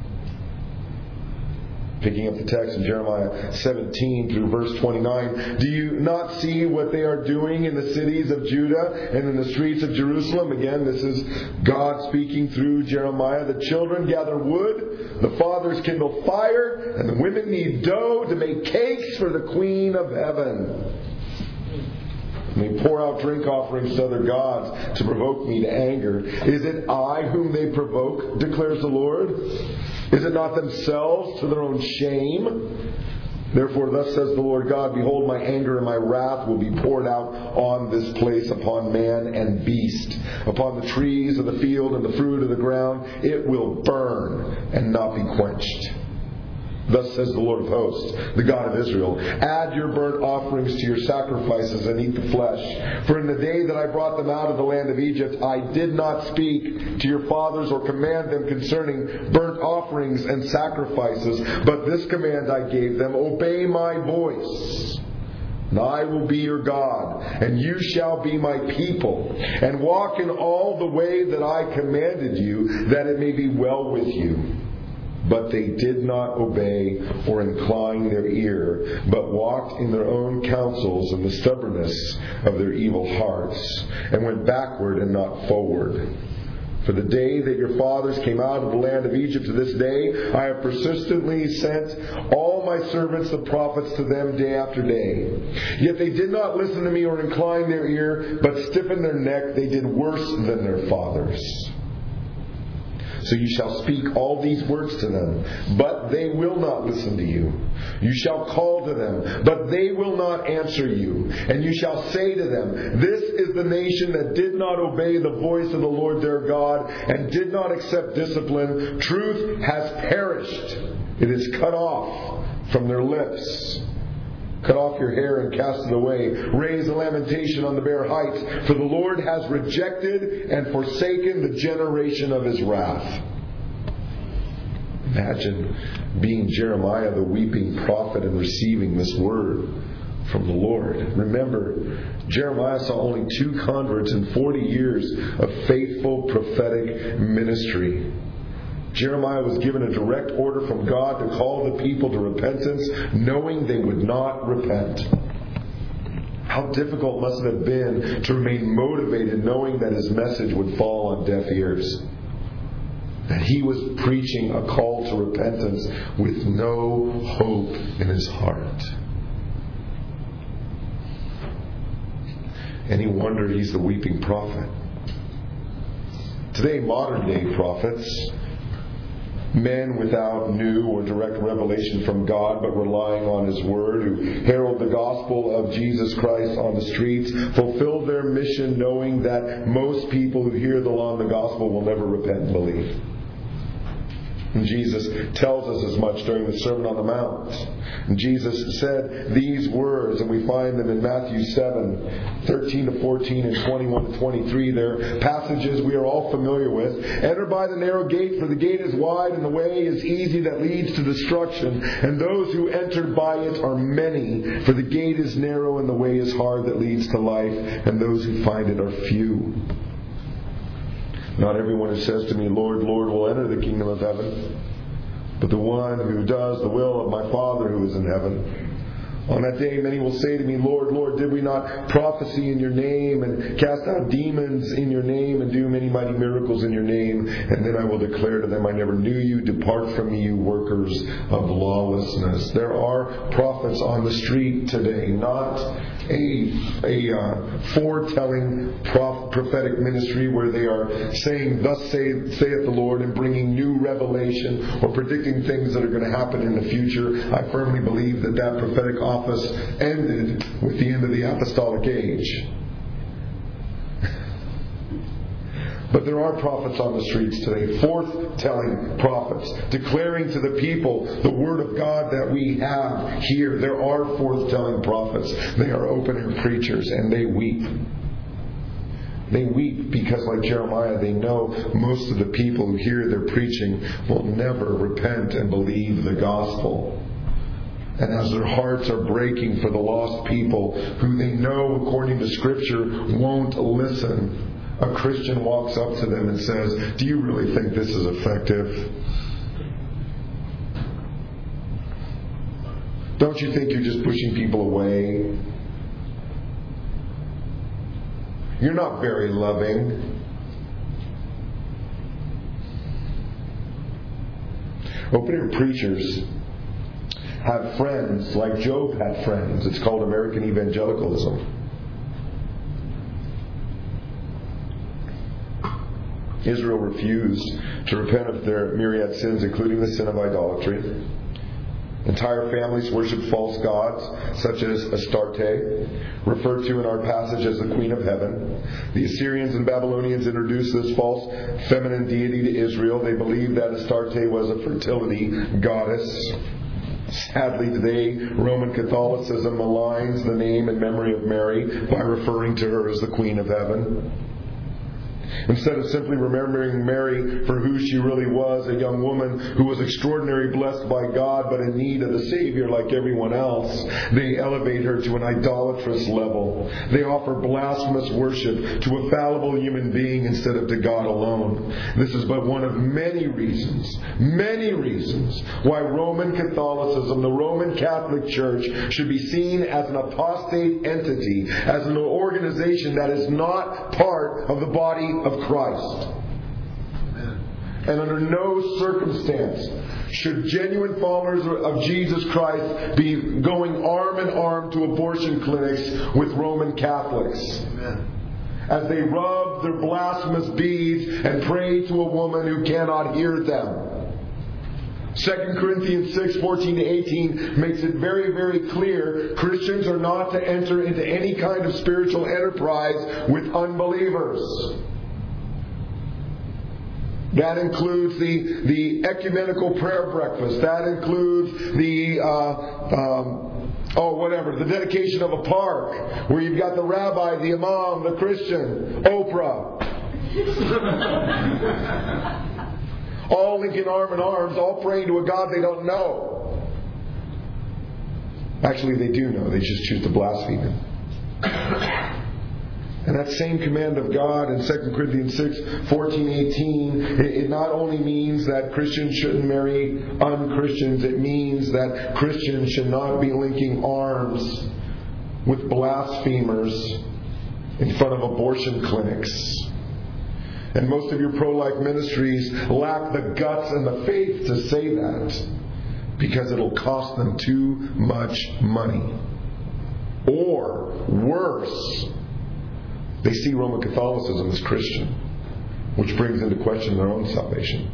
Picking up the text in Jeremiah 17 through verse 29. Do you not see what they are doing in the cities of Judah and in the streets of Jerusalem? Again, this is God speaking through Jeremiah. The children gather wood, the fathers kindle fire, and the women knead dough to make cakes for the Queen of Heaven. And they pour out drink offerings to other gods to provoke me to anger. Is it I whom they provoke, declares the Lord? Is it not themselves to their own shame? Therefore, thus says the Lord God, behold, my anger and my wrath will be poured out on this place, upon man and beast, upon the trees of the field and the fruit of the ground. It will burn and not be quenched. Thus says the Lord of hosts, the God of Israel, add your burnt offerings to your sacrifices and eat the flesh. For in the day that I brought them out of the land of Egypt, I did not speak to your fathers or command them concerning burnt offerings and sacrifices. But this command I gave them, obey my voice. And I will be your God, and you shall be my people, and walk in all the way that I commanded you, that it may be well with you. But they did not obey or incline their ear, but walked in their own counsels and the stubbornness of their evil hearts, and went backward and not forward. For the day that your fathers came out of the land of Egypt to this day, I have persistently sent all my servants the prophets to them day after day. Yet they did not listen to me or incline their ear, but stiffened their neck. They did worse than their fathers. So you shall speak all these words to them, but they will not listen to you. You shall call to them, but they will not answer you. And you shall say to them, this is the nation that did not obey the voice of the Lord their God, and did not accept discipline. Truth has perished. It is cut off from their lips. Cut off your hair and cast it away. Raise a lamentation on the bare heights. For the Lord has rejected and forsaken the generation of His wrath. Imagine being Jeremiah, the weeping prophet, and receiving this word from the Lord. Remember, Jeremiah saw only 2 converts in 40 years of faithful prophetic ministry. Jeremiah was given a direct order from God to call the people to repentance, knowing they would not repent. How difficult must it have been to remain motivated, knowing that his message would fall on deaf ears. That he was preaching a call to repentance with no hope in his heart. Any wonder he's the weeping prophet. Today, modern day prophets, men without new or direct revelation from God, but relying on His Word, who herald the gospel of Jesus Christ on the streets, fulfill their mission knowing that most people who hear the law and the gospel will never repent and believe. And Jesus tells us as much during the Sermon on the Mount. And Jesus said these words, and we find them in Matthew 7, 13 to 14 and 21 to 23. They're passages we are all familiar with. Enter by the narrow gate, for the gate is wide and the way is easy that leads to destruction. And those who enter by it are many. For the gate is narrow and the way is hard that leads to life, and those who find it are few. Not everyone who says to me, Lord, Lord, will enter the kingdom of heaven, but the one who does the will of my Father who is in heaven. On that day many will say to me, Lord, Lord, did we not prophesy in your name and cast out demons in your name and do many mighty miracles in your name? And then I will declare to them, I never knew you. Depart from me, you workers of lawlessness. There are prophets on the street today, not a foretelling prophetic ministry where they are saying, thus saith the Lord, and bringing new revelation or predicting things that are going to happen in the future. I firmly believe that prophetic office ended with the end of the apostolic age. But there are prophets on the streets today, forth-telling prophets, declaring to the people the Word of God that we have here. There are forth-telling prophets. They are open-air preachers, and they weep. They weep because, like Jeremiah, they know most of the people who hear their preaching will never repent and believe the gospel. And as their hearts are breaking for the lost people who they know, according to Scripture, won't listen, a Christian walks up to them and says, do you really think this is effective? Don't you think you're just pushing people away? You're not very loving. Open-air preachers have friends like Job had friends. It's called American evangelicalism. Israel refused to repent of their myriad sins, including the sin of idolatry. Entire families worshiped false gods, such as Astarte, referred to in our passage as the Queen of Heaven. The Assyrians and Babylonians introduced this false feminine deity to Israel. They believed that Astarte was a fertility goddess. Sadly, today, Roman Catholicism maligns the name and memory of Mary by referring to her as the Queen of Heaven. Instead of simply remembering Mary for who she really was, a young woman who was extraordinarily blessed by God but in need of a Savior like everyone else, they elevate her to an idolatrous level. They offer blasphemous worship to a fallible human being instead of to God alone. This is but one of many reasons why Roman Catholicism, the Roman Catholic Church, should be seen as an apostate entity, as an organization that is not part of the body of Christ. And under no circumstance should genuine followers of Jesus Christ be going arm in arm to abortion clinics with Roman Catholics. Amen. As they rub their blasphemous beads and pray to a woman who cannot hear them. 2 Corinthians 6:14-18 makes it very, very clear Christians are not to enter into any kind of spiritual enterprise with unbelievers. That includes the ecumenical prayer breakfast. That includes the dedication of a park where you've got the rabbi, the imam, the Christian, Oprah. All linking arm in arms, all praying to a God they don't know. Actually, they do know. They just choose to blaspheme Him. And that same command of God in 2 Corinthians 6:14-18, it not only means that Christians shouldn't marry un-Christians, it means that Christians should not be linking arms with blasphemers in front of abortion clinics. And most of your pro-life ministries lack the guts and the faith to say that because it'll cost them too much money. Or worse, they see Roman Catholicism as Christian, which brings into question their own salvation.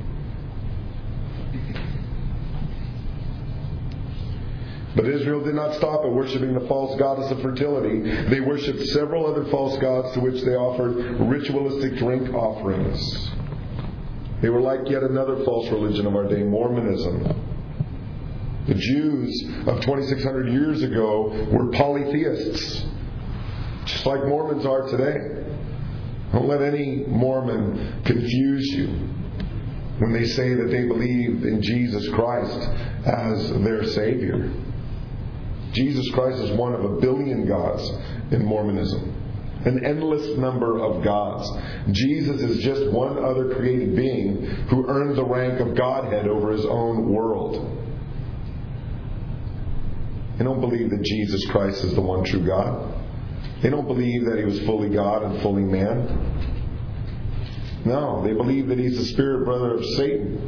But Israel did not stop at worshipping the false goddess of fertility. They worshipped several other false gods to which they offered ritualistic drink offerings. They were like yet another false religion of our day, Mormonism. The Jews of 2,600 years ago were polytheists, just like Mormons are today. Don't let any Mormon confuse you when they say that they believe in Jesus Christ as their Savior. Jesus Christ is one of a billion gods in Mormonism. An endless number of gods. Jesus is just one other created being who earned the rank of Godhead over His own world. They don't believe that Jesus Christ is the one true God. They don't believe that He was fully God and fully man. No, they believe that He's the spirit brother of Satan.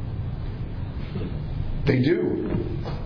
They do.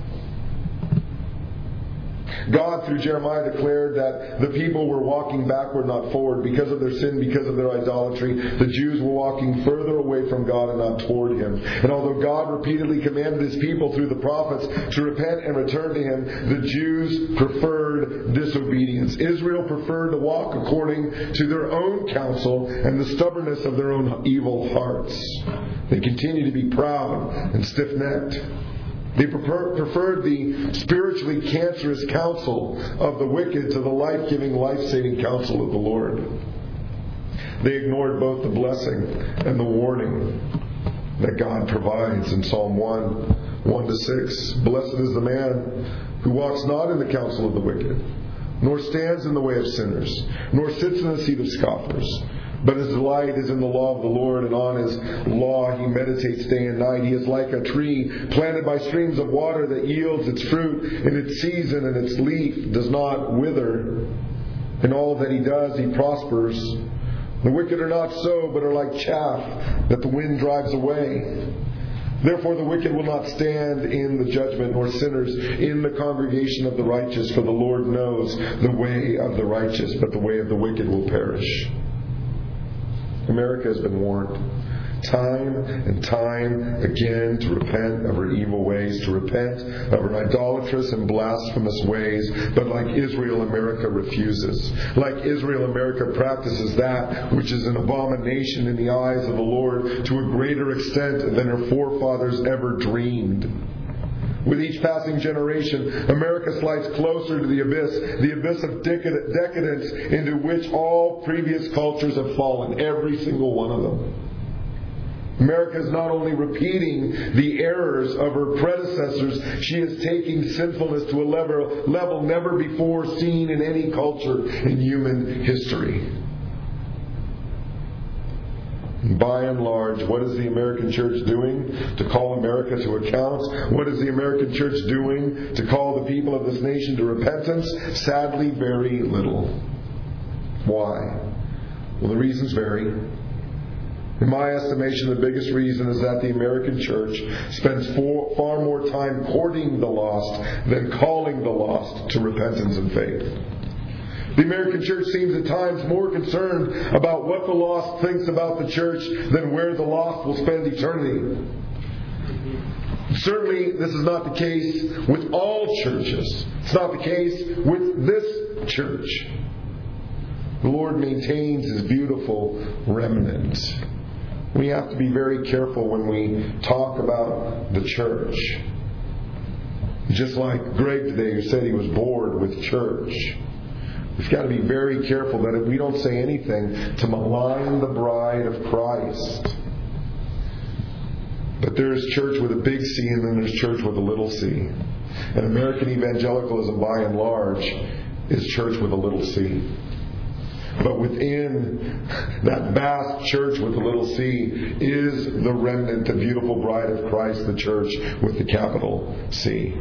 God, through Jeremiah, declared that the people were walking backward, not forward, because of their sin, because of their idolatry. The Jews were walking further away from God and not toward Him. And although God repeatedly commanded His people through the prophets to repent and return to Him, the Jews preferred disobedience. Israel preferred to walk according to their own counsel and the stubbornness of their own evil hearts. They continue to be proud and stiff-necked. They preferred the spiritually cancerous counsel of the wicked to the life-giving, life-saving counsel of the Lord. They ignored both the blessing and the warning that God provides in Psalm 1:1-6. Blessed is the man who walks not in the counsel of the wicked, nor stands in the way of sinners, nor sits in the seat of scoffers. But his delight is in the law of the Lord, and on His law he meditates day and night. He is like a tree planted by streams of water that yields its fruit in its season, and its leaf does not wither. In all that he does, he prospers. The wicked are not so, but are like chaff that the wind drives away. Therefore the wicked will not stand in the judgment, nor sinners in the congregation of the righteous. For the Lord knows the way of the righteous, but the way of the wicked will perish. America has been warned time and time again to repent of her evil ways, to repent of her idolatrous and blasphemous ways. But like Israel, America refuses. Like Israel, America practices that which is an abomination in the eyes of the Lord to a greater extent than her forefathers ever dreamed. With each passing generation, America slides closer to the abyss of decadence into which all previous cultures have fallen, every single one of them. America is not only repeating the errors of her predecessors, she is taking sinfulness to a level never before seen in any culture in human history. By and large, what is the American church doing to call America to account? What is the American church doing to call the people of this nation to repentance? Sadly, very little. Why? Well, the reasons vary. In my estimation, the biggest reason is that the American church spends far more time courting the lost than calling the lost to repentance and faith. The American church seems at times more concerned about what the lost thinks about the church than where the lost will spend eternity. Certainly, this is not the case with all churches. It's not the case with this church. The Lord maintains His beautiful remnant. We have to be very careful when we talk about the church. Just like Greg today, who said he was bored with church. We've got to be very careful that we don't say anything to malign the bride of Christ. But there's church with a big C and then there's church with a little c. And American evangelicalism, by and large, is church with a little c. But within that vast church with a little c is the remnant, the beautiful bride of Christ, the church with the capital C.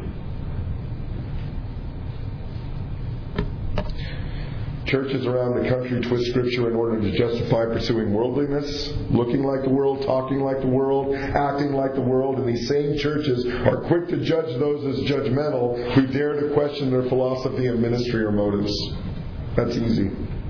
Churches around the country twist Scripture in order to justify pursuing worldliness, looking like the world, talking like the world, acting like the world, and these same churches are quick to judge those as judgmental who dare to question their philosophy of ministry or motives. That's easy.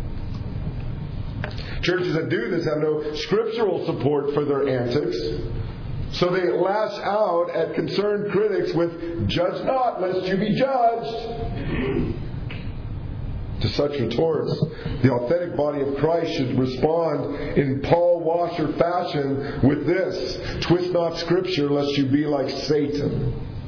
Churches that do this have no scriptural support for their antics, so they lash out at concerned critics with, "Judge not, lest you be judged." To such retorts, the authentic body of Christ should respond in Paul Washer fashion with this: "Twist not Scripture, lest you be like Satan."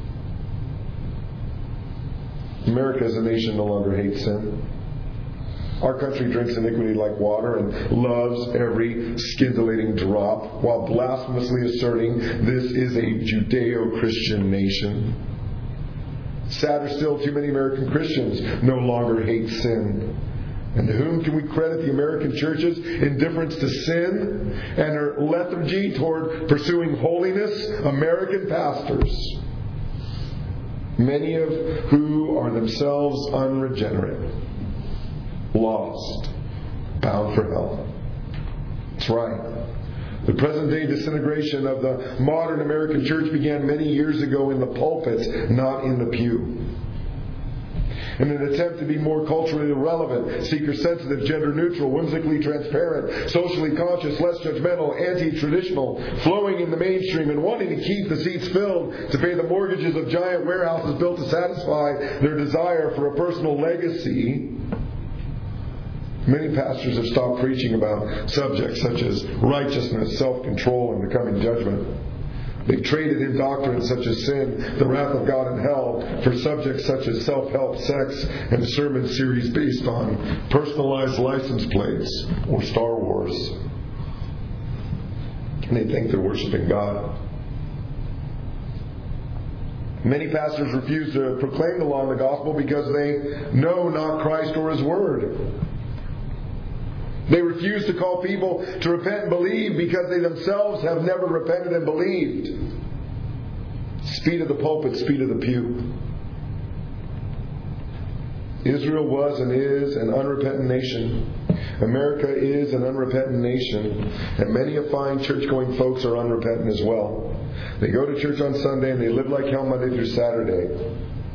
America as a nation no longer hates sin. Our country drinks iniquity like water and loves every scintillating drop, while blasphemously asserting this is a Judeo-Christian nation. Sadder still, too many American Christians no longer hate sin. And to whom can we credit the American church's indifference to sin and her lethargy toward pursuing holiness? American pastors. many of who are themselves unregenerate, lost, bound for hell. That's right. The present-day disintegration of the modern American church began many years ago in the pulpit, not in the pew. In an attempt to be more culturally relevant, seeker-sensitive, gender-neutral, whimsically transparent, socially conscious, less judgmental, anti-traditional, flowing in the mainstream, and wanting to keep the seats filled to pay the mortgages of giant warehouses built to satisfy their desire for a personal legacy, many pastors have stopped preaching about subjects such as righteousness, self-control, and the coming judgment. They've traded in doctrines such as sin, the wrath of God, and hell for subjects such as self-help, sex, and a sermon series based on personalized license plates or Star Wars. And they think they're worshiping God. Many pastors refuse to proclaim the law and the gospel because they know not Christ or His Word. They refuse to call people to repent and believe because they themselves have never repented and believed. Speed of the pulpit, speed of the pew. Israel was and is an unrepentant nation. America is an unrepentant nation. And many of fine church-going folks are unrepentant as well. They go to church on Sunday and they live like hell Monday through Saturday.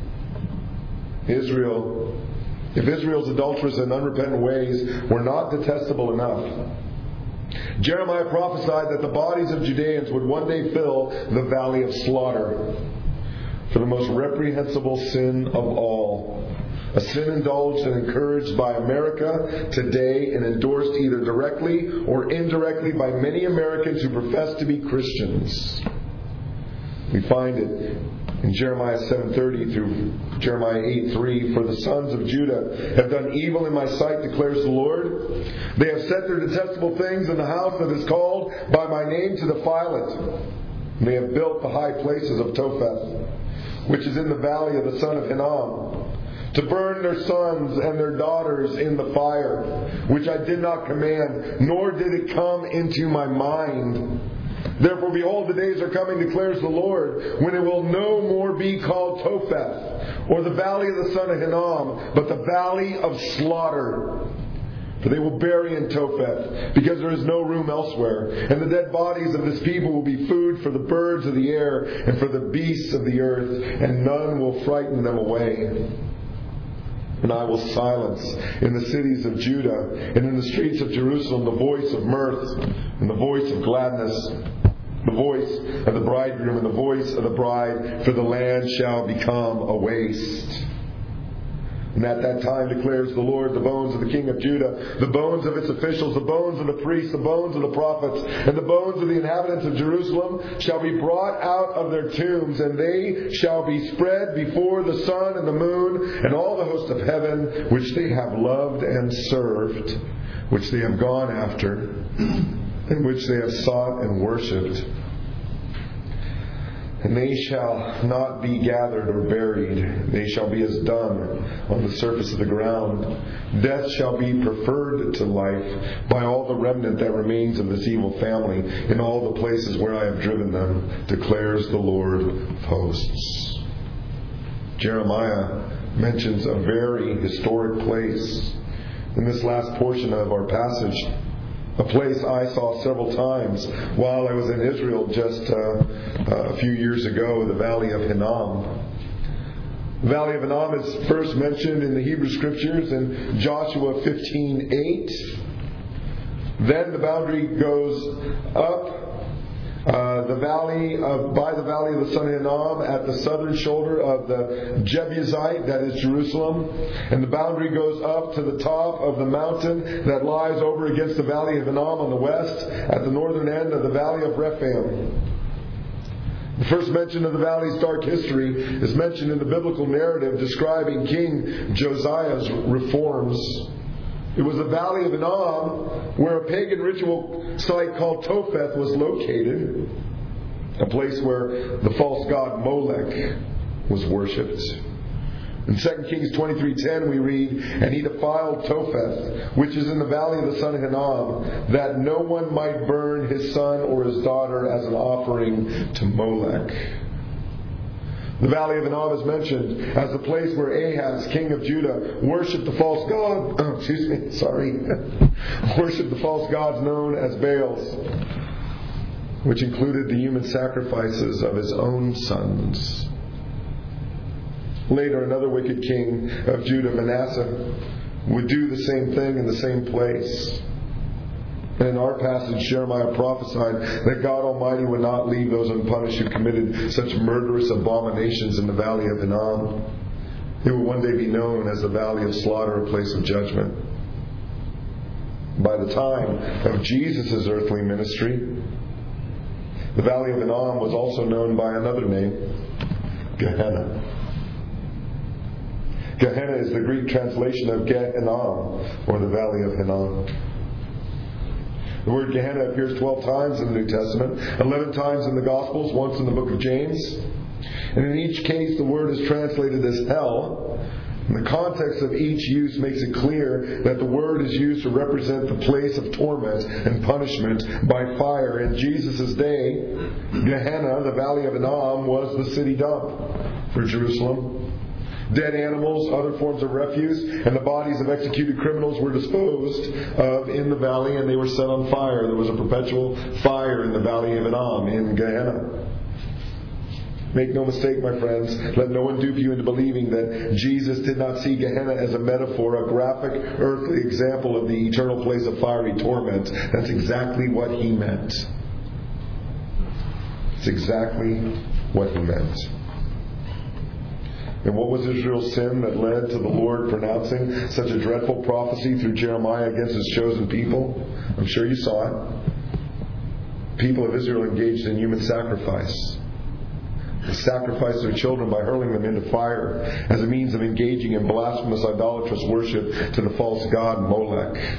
If Israel's adulterous and unrepentant ways were not detestable enough, Jeremiah prophesied that the bodies of Judeans would one day fill the valley of slaughter for the most reprehensible sin of all. A sin indulged and encouraged by America today and endorsed either directly or indirectly by many Americans who profess to be Christians. We find it in Jeremiah 7:30 through Jeremiah 8:3, for the sons of Judah have done evil in my sight, declares the Lord. They have set their detestable things in the house that is called by my name to defile it. They have built the high places of Topheth, which is in the valley of the son of Hinnom, to burn their sons and their daughters in the fire, which I did not command, nor did it come into my mind. Therefore, behold, the days are coming, declares the Lord, when it will no more be called Topheth, or the valley of the son of Hinnom, but the valley of slaughter. For they will bury in Topheth, because there is no room elsewhere. And the dead bodies of this people will be food for the birds of the air and for the beasts of the earth, and none will frighten them away. And I will silence in the cities of Judah and in the streets of Jerusalem the voice of mirth and the voice of gladness, the voice of the bridegroom and the voice of the bride, for the land shall become a waste. And at that time, declares the Lord, the bones of the king of Judah, the bones of its officials, the bones of the priests, the bones of the prophets, and the bones of the inhabitants of Jerusalem shall be brought out of their tombs, and they shall be spread before the sun and the moon and all the hosts of heaven, which they have loved and served, which they have gone after, and which they have sought and worshipped. And they shall not be gathered or buried. They shall be as dung on the surface of the ground. Death shall be preferred to life by all the remnant that remains of this evil family in all the places where I have driven them, declares the Lord of hosts. Jeremiah mentions a very historic place in this last portion of our passage. A place I saw several times while I was in Israel just a few years ago, the Valley of Hinnom. The Valley of Hinnom is first mentioned in the Hebrew Scriptures in Joshua 15:8. Then the boundary goes up by the valley of the son of Hinnom at the southern shoulder of the Jebusite, that is Jerusalem, and the boundary goes up to the top of the mountain that lies over against the valley of Hinnom on the west at the northern end of the valley of Rephaim. The first mention of the valley's dark history is mentioned in the biblical narrative describing King Josiah's reforms. It was the valley of Hinnom where a pagan ritual site called Topheth was located, a place where the false god Molech was worshipped. In 2 Kings 23:10 we read, "And he defiled Topheth, which is in the valley of the son of Hinnom, that no one might burn his son or his daughter as an offering to Molech." The Valley of Hinnom is mentioned as the place where Ahaz, king of Judah, worshipped the false god. Worshipped the false gods known as Baals, which included the human sacrifices of his own sons. Later, another wicked king of Judah, Manasseh, would do the same thing in the same place. And in our passage, Jeremiah prophesied that God Almighty would not leave those unpunished who committed such murderous abominations in the Valley of Hinnom. It will one day be known as the Valley of Slaughter, a place of judgment. By the time of Jesus' earthly ministry, the Valley of Hinnom was also known by another name, Gehenna. Gehenna is the Greek translation of Gehinnom, or the Valley of Hinnom. The word Gehenna appears 12 times in the New Testament, 11 times in the Gospels, once in the book of James. And in each case, the word is translated as hell. And the context of each use makes it clear that the word is used to represent the place of torment and punishment by fire. In Jesus' day, Gehenna, the Valley of Hinnom, was the city dump for Jerusalem. Dead animals, other forms of refuse, and the bodies of executed criminals were disposed of in the valley, and they were set on fire. There was a perpetual fire in the Valley of Hinnom, in Gehenna. Make no mistake, my friends, let no one dupe you into believing that Jesus did not see Gehenna as a metaphor, a graphic earthly example of the eternal place of fiery torment. That's exactly what he meant. It's exactly what he meant. And what was Israel's sin that led to the Lord pronouncing such a dreadful prophecy through Jeremiah against His chosen people? I'm sure you saw it. People of Israel engaged in human sacrifice. They sacrificed their children by hurling them into fire as a means of engaging in blasphemous idolatrous worship to the false god Molech.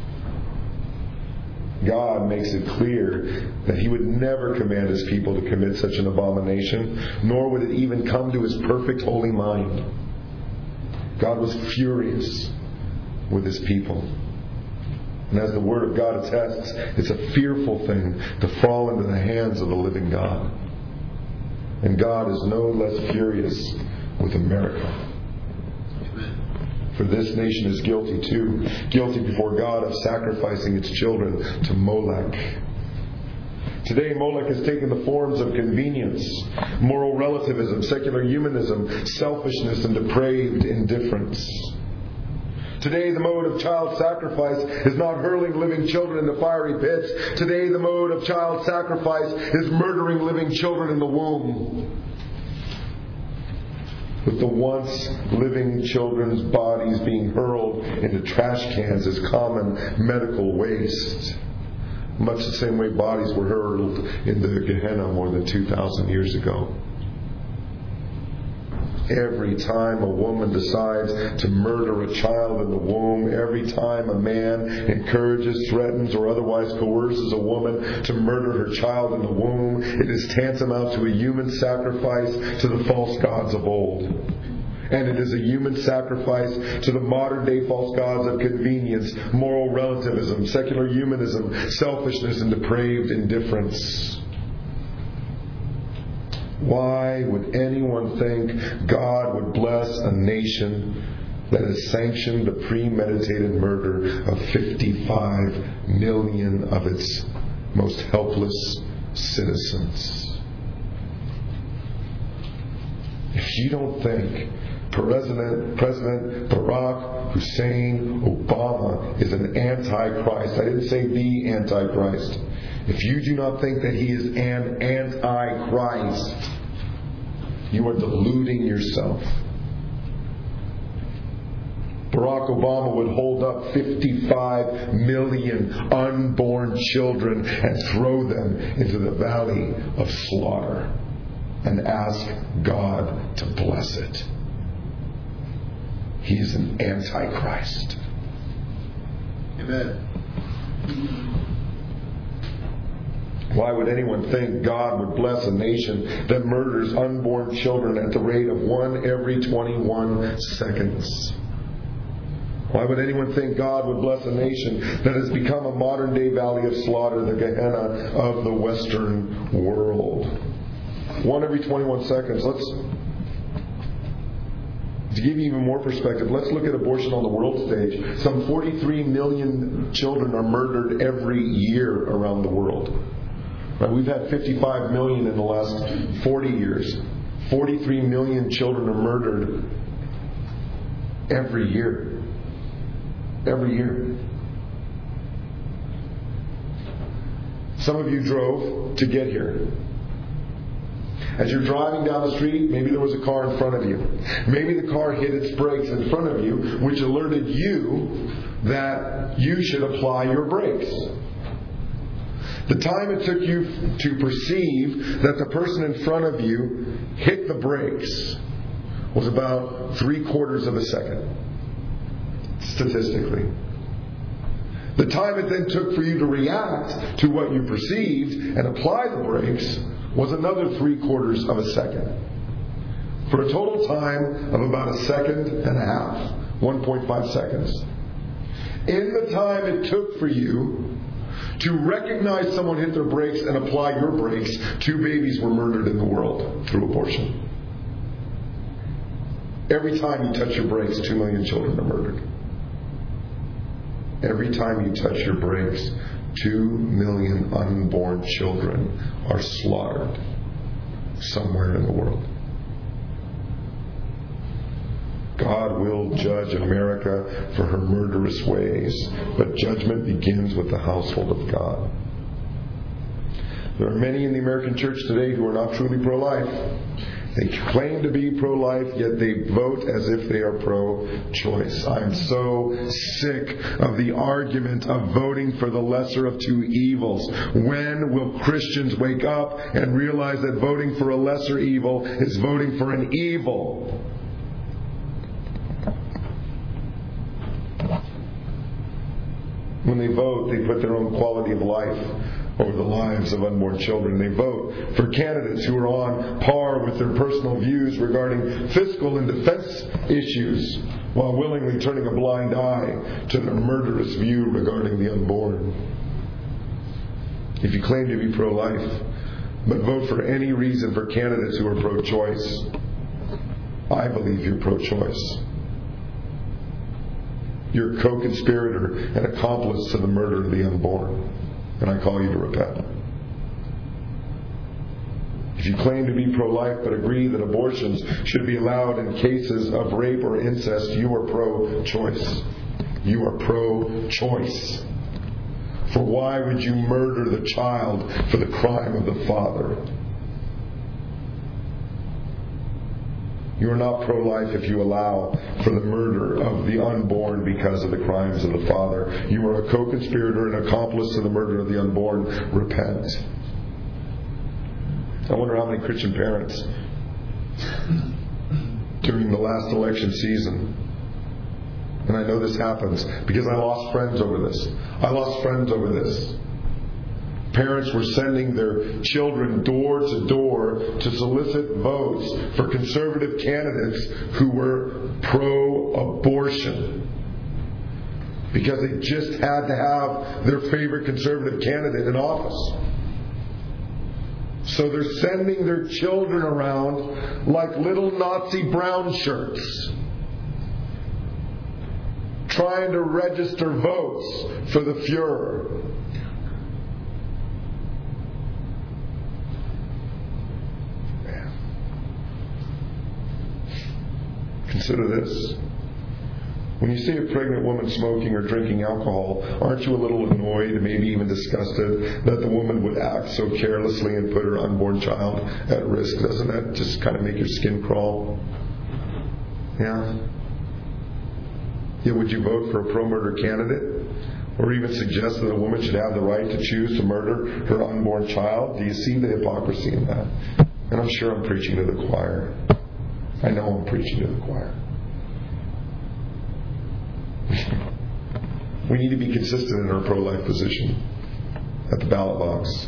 God makes it clear that He would never command His people to commit such an abomination, nor would it even come to His perfect holy mind. God was furious with His people. And as the Word of God attests, it's a fearful thing to fall into the hands of the living God. And God is no less furious with America. For this nation is guilty too, guilty before God of sacrificing its children to Molech. Today, Molech has taken the forms of convenience, moral relativism, secular humanism, selfishness, and depraved indifference. Today, the mode of child sacrifice is not hurling living children into fiery pits. Today, the mode of child sacrifice is murdering living children in the womb, with the once living children's bodies being hurled into trash cans as common medical waste. Much the same way bodies were hurled into Gehenna more than 2,000 years ago. Every time a woman decides to murder a child in the womb, every time a man encourages, threatens, or otherwise coerces a woman to murder her child in the womb, it is tantamount to a human sacrifice to the false gods of old. And it is a human sacrifice to the modern day false gods of convenience, moral relativism, secular humanism, selfishness, and depraved indifference. Why would anyone think God would bless a nation that has sanctioned the premeditated murder of 55 million of its most helpless citizens? If you don't think President Barack Hussein Obama is an antichrist, I didn't say the antichrist. If you do not think that he is an antichrist, you are deluding yourself. Barack Obama would hold up 55 million unborn children and throw them into the valley of slaughter and ask God to bless it. He is an antichrist. Amen. Why would anyone think God would bless a nation that murders unborn children at the rate of 1 every 21 seconds? Why would anyone think God would bless a nation that has become a modern day valley of slaughter, the Gehenna of the Western world? 1 every 21 seconds. Let's To give you even more perspective, let's look at abortion on the world stage. Some 43 million children are murdered every year around the world. Right? We've had 55 million in the last 40 years. 43 million children are murdered every year. Every year. Some of you drove to get here. As you're driving down the street, maybe there was a car in front of you. Maybe the car hit its brakes in front of you, which alerted you that you should apply your brakes. The time it took you to perceive that the person in front of you hit the brakes was about 3/4 of a second, statistically. The time it then took for you to react to what you perceived and apply the brakes was another 3/4 of a second. For a total time of about 1.5 seconds, 1.5 seconds. In the time it took for you to recognize someone hit their brakes and apply your brakes, 2 babies were murdered in the world through abortion. Every time you touch your brakes, 2 million children are murdered. Every time you touch your brakes, 2 million unborn children are slaughtered somewhere in the world. God will judge America for her murderous ways, but judgment begins with the household of God. There are many in the American church today who are not truly pro-life. They claim to be pro-life, yet they vote as if they are pro-choice. I'm so sick of the argument of voting for the lesser of two evils. When will Christians wake up and realize that voting for a lesser evil is voting for an evil? When they vote, they put their own quality of life over the lives of unborn children. They vote for candidates who are on par with their personal views regarding fiscal and defense issues, while willingly turning a blind eye to their murderous view regarding the unborn. If you claim to be pro-life, but vote for any reason for candidates who are pro-choice, I believe you're pro-choice. You're a co-conspirator and accomplice to the murder of the unborn. And I call you to repent. If you claim to be pro-life but agree that abortions should be allowed in cases of rape or incest, you are pro-choice. You are pro-choice. For why would you murder the child for the crime of the father? You are not pro-life if you allow for the murder of the unborn because of the crimes of the father. You are a co-conspirator and accomplice to the murder of the unborn. Repent. I wonder how many Christian parents during the last election season, and I know this happens because I lost friends over this. Parents were sending their children door to door to solicit votes for conservative candidates who were pro-abortion, because they just had to have their favorite conservative candidate in office. So they're sending their children around like little Nazi brown shirts, trying to register votes for the Fuhrer. Consider this. When you see a pregnant woman smoking or drinking alcohol, aren't you a little annoyed, maybe even disgusted, that the woman would act so carelessly and put her unborn child at risk? Doesn't that just kind of make your skin crawl? Yeah? Yeah, would you vote for a pro-murder candidate? Or even suggest that a woman should have the right to choose to murder her unborn child? Do you see the hypocrisy in that? And I'm sure I'm preaching to the choir. I know I'm preaching to the choir. We need to be consistent in our pro-life position at the ballot box.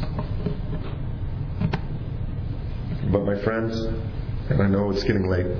But my friends, and I know it's getting late,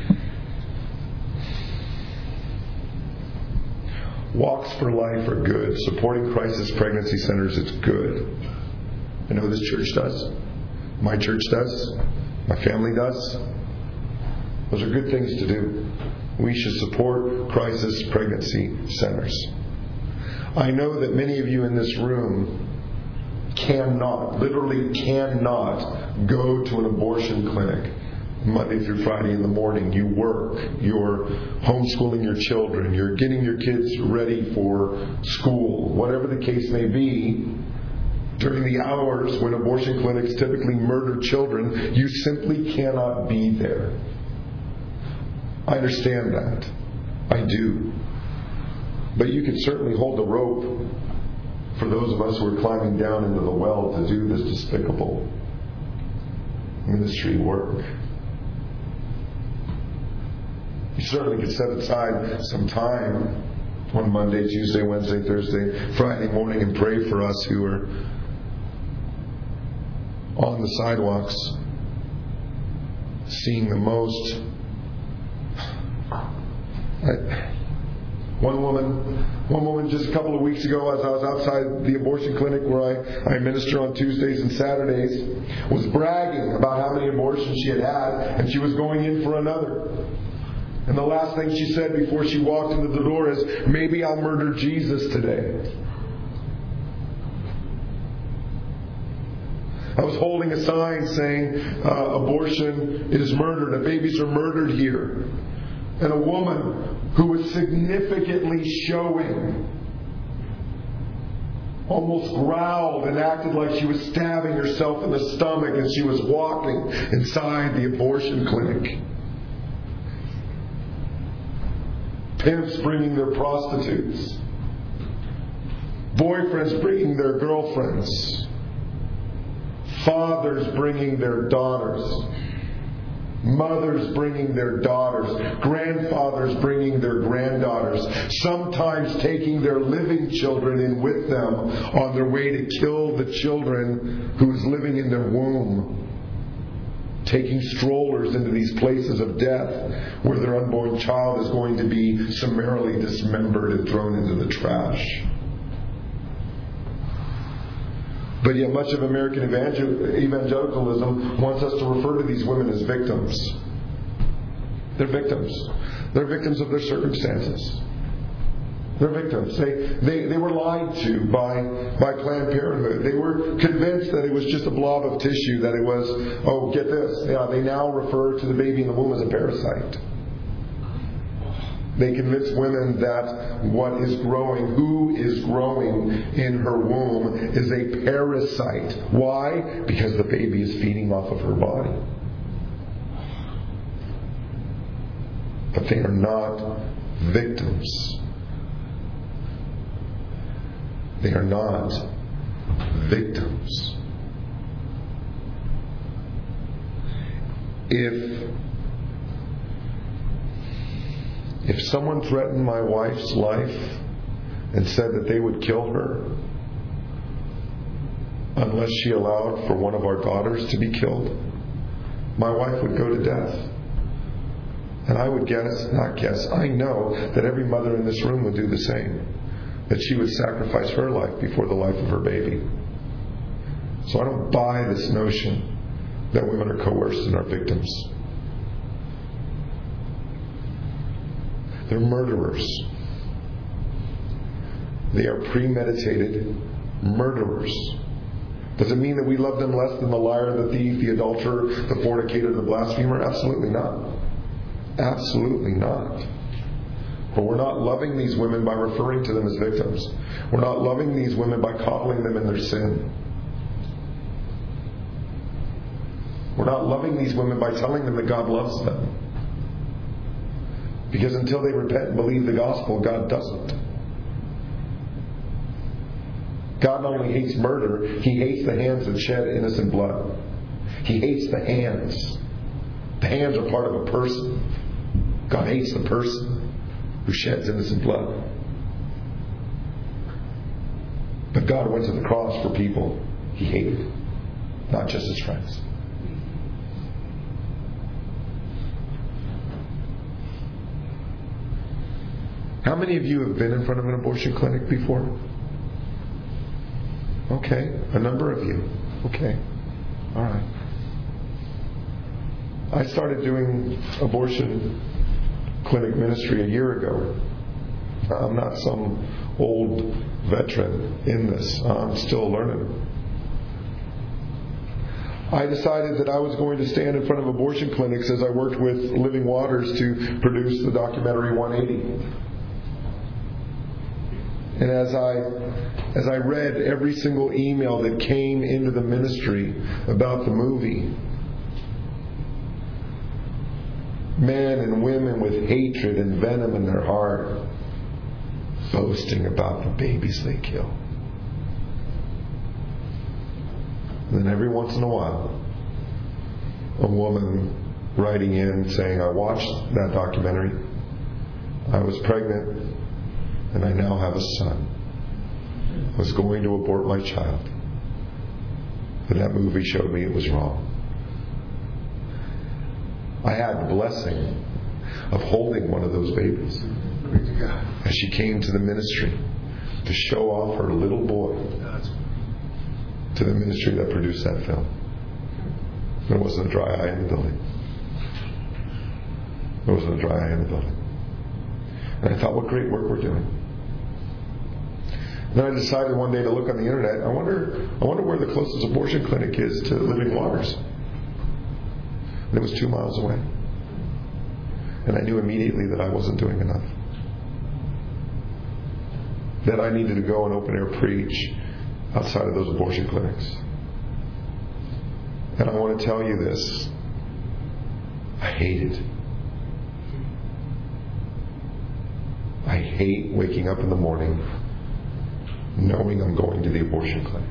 walks for life are good. Supporting crisis pregnancy centers is good. I know this church does. My church does. My family does. Those are good things to do. We should support crisis pregnancy centers. I know that many of you in this room literally cannot go to an abortion clinic Monday through Friday in the morning. You work, you're homeschooling your children, you're getting your kids ready for school, whatever the case may be. During the hours when abortion clinics typically murder children, you simply cannot be there. I understand that. I do. But you can certainly hold the rope for those of us who are climbing down into the well to do this despicable ministry work. You certainly could set aside some time on Monday, Tuesday, Wednesday, Thursday, Friday morning and pray for us who are on the sidewalks seeing the most. One woman just a couple of weeks ago, as I was outside the abortion clinic where I minister on Tuesdays and Saturdays, was bragging about how many abortions she had had, and she was going in for another. And the last thing she said before she walked into the door is, "Maybe I'll murder Jesus today." I was holding a sign saying, "Abortion is murder, and babies are murdered here." And a woman who was significantly showing almost growled and acted like she was stabbing herself in the stomach as she was walking inside the abortion clinic. Pimps bringing their prostitutes. Boyfriends bringing their girlfriends. Fathers bringing their daughters. Mothers bringing their daughters. Grandfathers bringing their granddaughters. Sometimes taking their living children in with them on their way to kill the children who's living in their womb. Taking strollers into these places of death where their unborn child is going to be summarily dismembered and thrown into the trash. But yet much of American evangelicalism wants us to refer to these women as victims. They're victims. They're victims of their circumstances. They're victims. They were lied to by Planned Parenthood. They were convinced that it was just a blob of tissue, that it was, oh, get this, they now refer to the baby in the womb as a parasite. They convince women that what is growing, who is growing in her womb, is a parasite. Why? Because the baby is feeding off of her body. But they are not victims. They are not victims. If someone threatened my wife's life and said that they would kill her unless she allowed for one of our daughters to be killed, my wife would go to death. And I would I know that every mother in this room would do the same. That she would sacrifice her life before the life of her baby. So I don't buy this notion that women are coerced and are victims. They're murderers. They are premeditated murderers. Does it mean that we love them less than the liar, the thief, the adulterer, the fornicator, the blasphemer? Absolutely not. Absolutely not. But we're not loving these women by referring to them as victims. We're not loving these women by coddling them in their sin. We're not loving these women by telling them that God loves them. Because until they repent and believe the gospel, God doesn't. God not only hates murder, He hates the hands that shed innocent blood. He hates the hands. The hands are part of a person. God hates the person who sheds innocent blood. But God went to the cross for people He hated, not just His friends. How many of you have been in front of an abortion clinic before? Okay, a number of you. Okay, all right. I started doing abortion clinic ministry a year ago. I'm not some old veteran in this. I'm still learning. I decided that I was going to stand in front of abortion clinics as I worked with Living Waters to produce the documentary 180. And as I read every single email that came into the ministry about the movie, men and women with hatred and venom in their heart, boasting about the babies they kill. And then every once in a while, a woman writing in saying, I watched that documentary, I was pregnant, and I now have a son. I was going to abort my child. But that movie showed me it was wrong. I had the blessing of holding one of those babies as she came to the ministry to show off her little boy to the ministry that produced that film. There wasn't a dry eye in the building. There wasn't a dry eye in the building. And I thought, what great work we're doing. Then I decided one day to look on the internet. I wonder where the closest abortion clinic is to Living Waters. And it was 2 miles away. And I knew immediately that I wasn't doing enough. That I needed to go and open air preach outside of those abortion clinics. And I want to tell you this. I hate it. I hate waking up in the morning knowing I'm going to the abortion clinic.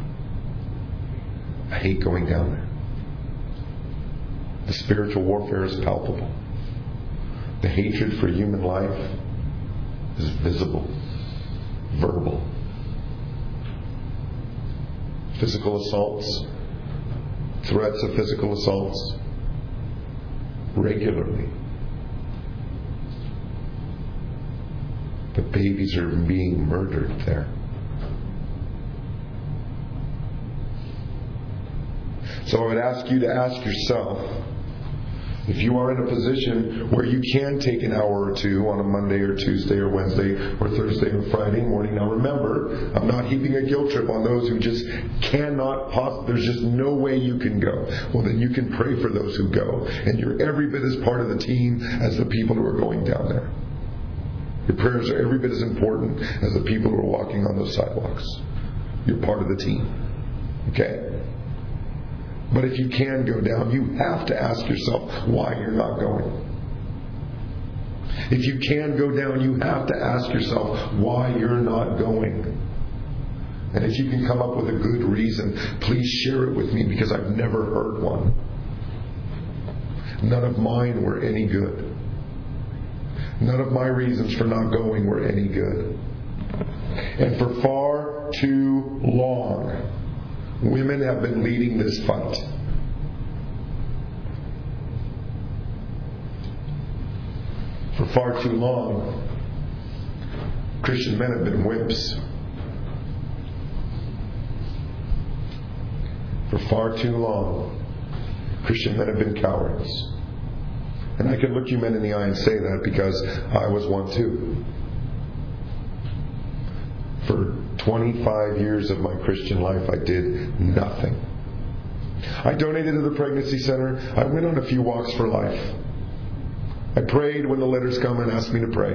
I hate going down there. The spiritual warfare is palpable. The hatred for human life is visible, verbal. Physical assaults, threats of physical assaults, regularly. But babies are being murdered there. So I would ask you to ask yourself, if you are in a position where you can take an hour or two on a Monday or Tuesday or Wednesday or Thursday or Friday morning. Now remember, I'm not heaping a guilt trip on those who just cannot there's just no way you can go. Well, then you can pray for those who go. And you're every bit as part of the team as the people who are going down there. Your prayers are every bit as important as the people who are walking on those sidewalks. You're part of the team. Okay? But if you can go down, you have to ask yourself why you're not going. If you can go down, you have to ask yourself why you're not going. And if you can come up with a good reason, please share it with me, because I've never heard one. None of mine were any good. None of my reasons for not going were any good. And for far too long, women have been leading this fight. For far too long, Christian men have been wimps. For far too long, Christian men have been cowards. And I can look you men in the eye and say that because I was one too. For 25 years of my Christian life, I did nothing. I donated to the pregnancy center. I went on a few walks for life. I prayed when the letters come and asked me to pray.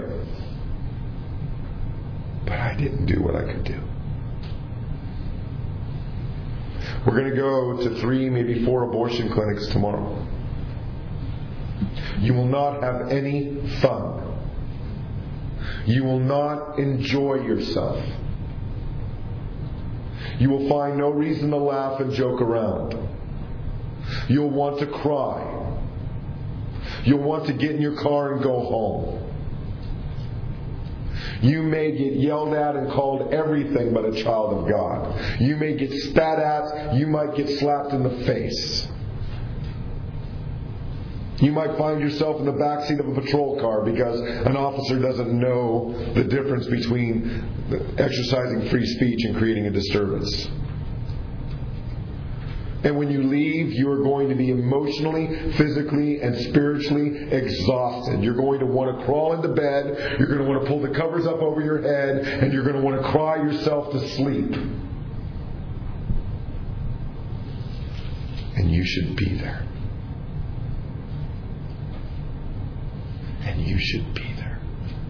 But I didn't do what I could do. We're going to go to 3, maybe 4 abortion clinics tomorrow. You will not have any fun. You will not enjoy yourself. You will find no reason to laugh and joke around. You'll want to cry. You'll want to get in your car and go home. You may get yelled at and called everything but a child of God. You may get spat at. You might get slapped in the face. You might find yourself in the backseat of a patrol car because an officer doesn't know the difference between exercising free speech and creating a disturbance. And when you leave, you are going to be emotionally, physically, and spiritually exhausted. You're going to want to crawl into bed. You're going to want to pull the covers up over your head. And you're going to want to cry yourself to sleep. And you should be there. And you should be there.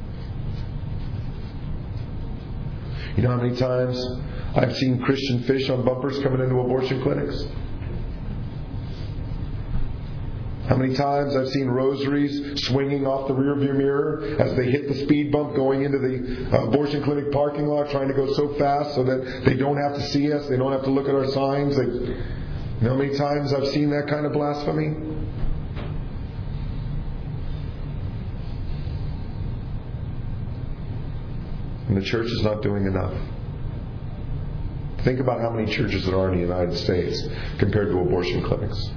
You know how many times I've seen Christian fish on bumpers coming into abortion clinics? How many times I've seen rosaries swinging off the rearview mirror as they hit the speed bump going into the abortion clinic parking lot, trying to go so fast so that they don't have to see us, they don't have to look at our signs. You know how many times I've seen that kind of blasphemy? And the church is not doing enough. Think about how many churches there are in the United States compared to abortion clinics.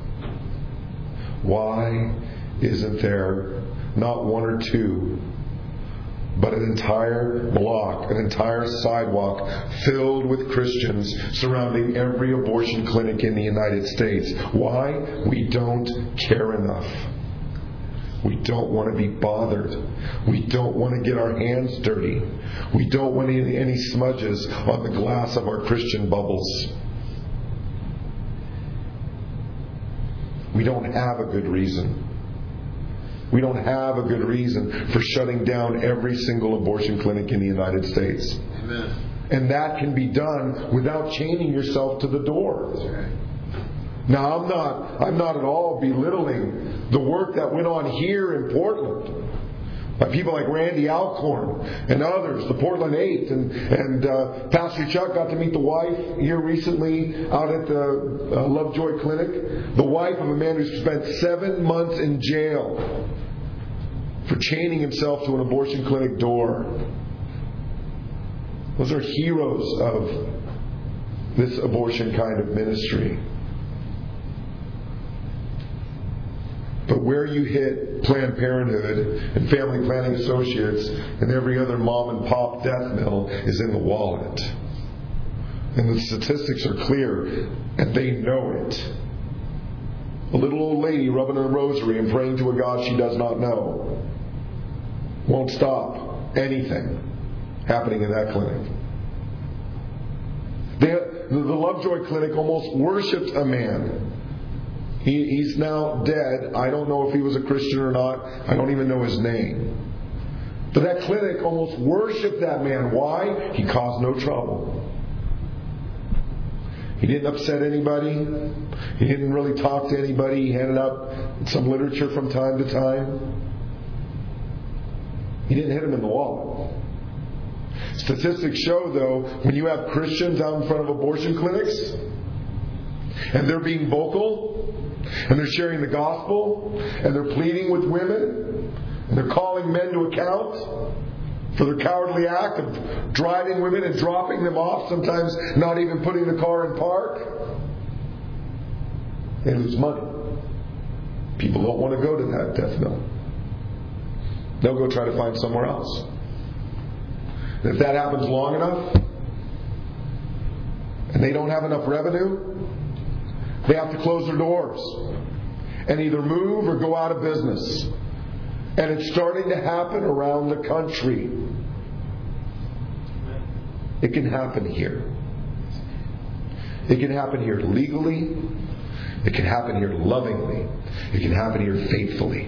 Why isn't there not one or two, but an entire block, an entire sidewalk filled with Christians surrounding every abortion clinic in the United States? Why? We don't care enough. We don't want to be bothered. We don't want to get our hands dirty. We don't want any smudges on the glass of our Christian bubbles. We don't have a good reason. We don't have a good reason for shutting down every single abortion clinic in the United States. Amen. And that can be done without chaining yourself to the door. That's right. Now, I'm not at all belittling the work that went on here in Portland by people like Randy Alcorn and others, the Portland Eight, and Pastor Chuck got to meet the wife here recently out at the Lovejoy Clinic, the wife of a man who spent 7 months in jail for chaining himself to an abortion clinic door. Those are heroes of this abortion kind of ministry. But where you hit Planned Parenthood and Family Planning Associates and every other mom and pop death mill is in the wallet. And the statistics are clear, and they know it. A little old lady rubbing her rosary and praying to a God she does not know won't stop anything happening in that clinic. The Lovejoy Clinic almost worshipped a man. He's now dead. I don't know if he was a Christian or not. I don't even know his name. But that clinic almost worshipped that man. Why? He caused no trouble. He didn't upset anybody. He didn't really talk to anybody. He handed out some literature from time to time. He didn't hit him in the wallet. Statistics show, though, when you have Christians out in front of abortion clinics and they're being vocal, and they're sharing the gospel, and they're pleading with women, and they're calling men to account for their cowardly act of driving women and dropping them off, sometimes not even putting the car in park, they lose money. People don't want to go to that death mill. They'll go try to find somewhere else. And if that happens long enough, and they don't have enough revenue, they have to close their doors and either move or go out of business. And it's starting to happen around the country. It can happen here. It can happen here legally. It can happen here lovingly. It can happen here faithfully.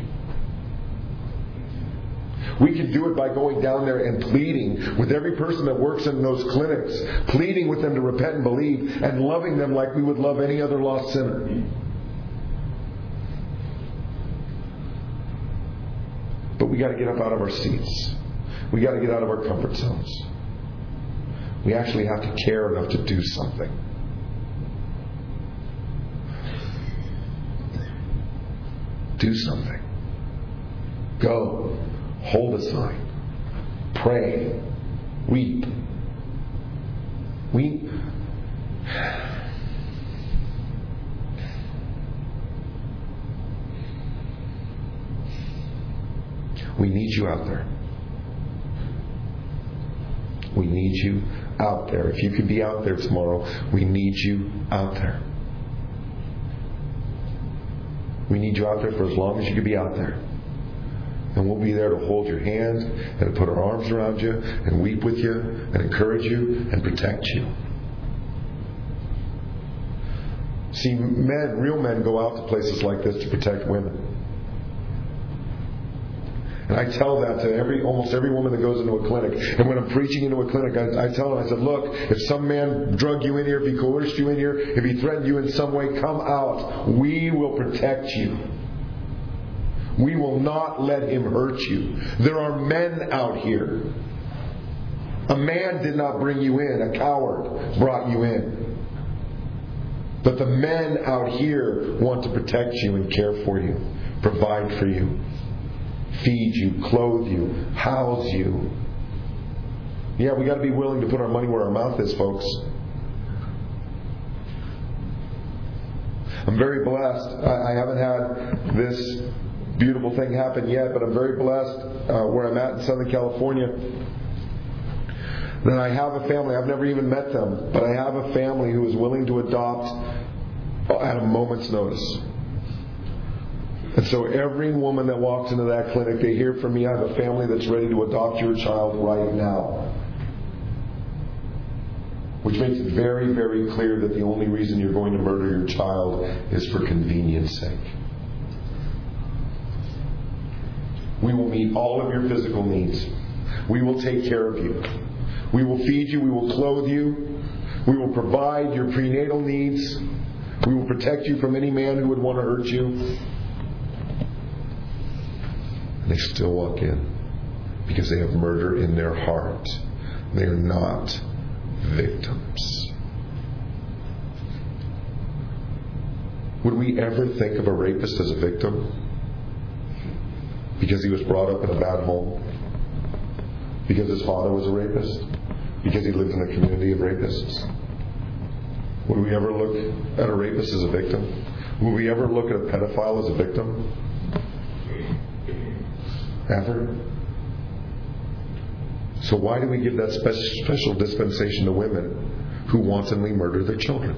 We can do it by going down there and pleading with every person that works in those clinics, pleading with them to repent and believe, and loving them like we would love any other lost sinner. But we got to get up out of our seats. We got to get out of our comfort zones. We actually have to care enough to do something. Do something. Go. Hold a sign. Pray. Weep. We need you out there. We need you out there. If you could be out there tomorrow, we need you out there. We need you out there for as long as you can be out there. And we'll be there to hold your hand and to put our arms around you and weep with you and encourage you and protect you. See, men, real men, go out to places like this to protect women. And I tell that to almost every woman that goes into a clinic. And when I'm preaching into a clinic, I tell them, I said, look, if some man drug you in here, if he coerced you in here, if he threatened you in some way, come out. We will protect you. We will not let him hurt you. There are men out here. A man did not bring you in. A coward brought you in. But the men out here want to protect you and care for you, provide for you, feed you, clothe you, house you. Yeah, we got to be willing to put our money where our mouth is, folks. I'm very blessed. I haven't had this beautiful thing happen yet, but I'm very blessed where I'm at in Southern California that I have a family. I've never even met them, but I have a family who is willing to adopt at a moment's notice. And so every woman that walks into that clinic, they hear from me, I have a family that's ready to adopt your child right now. Which makes it very, very clear that the only reason you're going to murder your child is for convenience sake. We will meet all of your physical needs. We will take care of you. We will feed you. We will clothe you. We will provide your prenatal needs. We will protect you from any man who would want to hurt you. And they still walk in because they have murder in their heart. They are not victims. Would we ever think of a rapist as a victim? Because he was brought up in a bad home? Because his father was a rapist? Because he lived in a community of rapists? Would we ever look at a rapist as a victim? Would we ever look at a pedophile as a victim? Ever? So why do we give that special dispensation to women who wantonly murder their children?